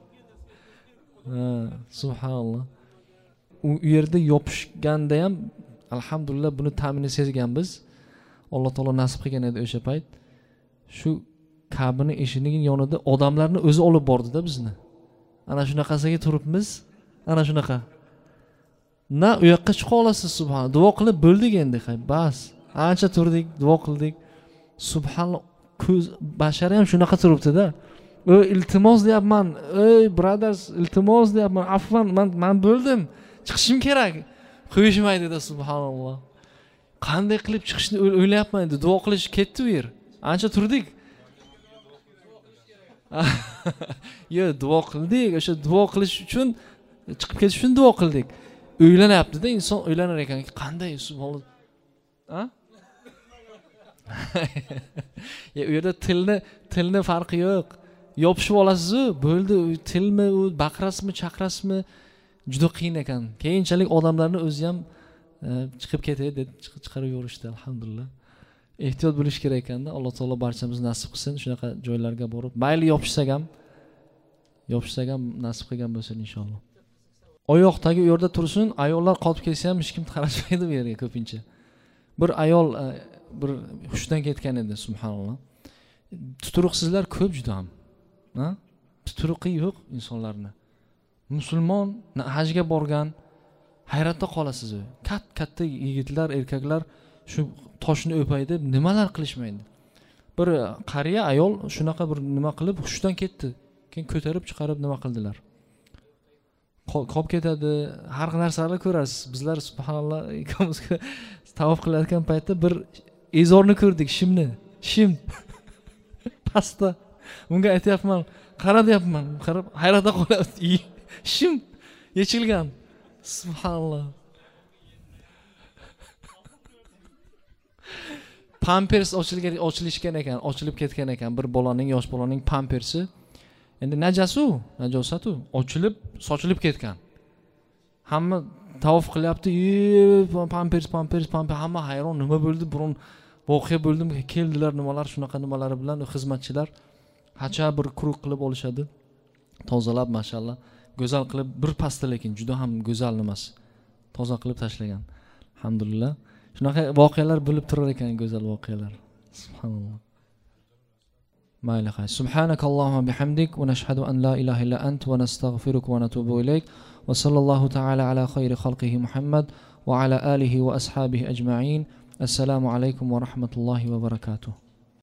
Subhanalloh. U yerda yopishganda ham alhamdulillah buni ta'mini sezganmiz. Alloh taolo nasib qilgan edi o'sha payt. Shu Ka'baning eshigining yonida odamlarni o'zi olib bordi-da bizni. Ana shunaqasiga turibmiz. Ana shunaqa. Na u yoqqa chiqa olasiz subhanalloh. Duo qilib bo'ldik endi. Bas. Ancha turdik, duo qildik. Subhanalloh, ko'z bashari ham shunaqa turibdi-da. Iltimos deyapman. Ey brothers, iltimos deyapman. Afvan, men bo'ldim. Chiqishim kerak. Qo'yishmaydi-da subhanalloh. Qanday qilib chiqishni o'ylayapman endi. Duo qilish ketdi u yer. Ancha turdik. Yo, duo qildik. O'sha duo qilish uchun, chiqib ketish uchun duo qildik. O'ylanyapti-da, inson o'ylanar ekan. Qanday subhanalloh. Ha? Ya u yerda tilni farqi yo'q. Yopishib olasiz-ku, bo'ldi. Tilmi, u baqirasizmi, chaqirasizmi? Juda qiyin ekan. Keyinchalik odamlarni o'zi ham chiqib ketadi deb chiqarib yuborishdi, alhamdulillah. Ehtiyot bo'lish kerak ekanda. Alloh taolo barchamizni nasib qilsin shunaqa joylarga borib, mayli yopishsak ham nasib qilgan bo'lsin inshaalloh. Oyoqdagi u yerda tursin, ayollar qolib kelsa ham hech kim qarashmaydi bu yerga ko'pincha. Bir ayol bir hushdan ketgan edi, subhanalloh. Tuturuqsizlar ko'p juda ham. Ha? Tuturuqi yo'q insonlarni. Musulmon hajga borgan, hayratda qolasiz. Katta yigitlar, erkaklar shu toshni o'pay deb nimalar qilishmaydi. Bir qariya ayol shunaqa bir nima qilib hushdan ketdi. Keyin ko'tarib chiqarib nima qildilar? Qolib ketadi, har xil narsalarni ko'rasiz. Bizlar subhanalloh ikomizga tavof qilayotgan paytda bir ezorni ko'rdik, shim. Pastda. Unga aytayapman, qara deyapman, qarab hayratda qolyapti. Shim yechilgan. Subhanalloh. Pampers ochilishgan ekan, ochilib ketgan ekan bir bolaning, yosh bolaning pampersi. Endi najosatu ochilib, sochilib ketgan. Hamma tavof qilyapti, pampers, hamma hayron, nima bo'ldi? Burun voqea bo'ldimi? Keldilar nimalar, shunaqa nimalari bilan xizmatchilar hacha bir quruq qilib olishadi. Tozalab, mashallah, go'zal qilib, bir pasta lekin juda ham go'zal nimasi. Toza qilib tashlagan. Alhamdulillah. Shunaqa voqealar bo'lib turar ekan, go'zal voqealar. Subhanalloh. Mayli xay. Subhanakallohumma bihamdik va nashhadu an la ilaha illa ant va nastaghfiruka va natubu ilayk. Va sallallohu ta'ala ala khayri khalqihi Muhammad va ala alihi va ashabihi ajma'in. Assalomu alaykum va rahmatullohi va barakatuh.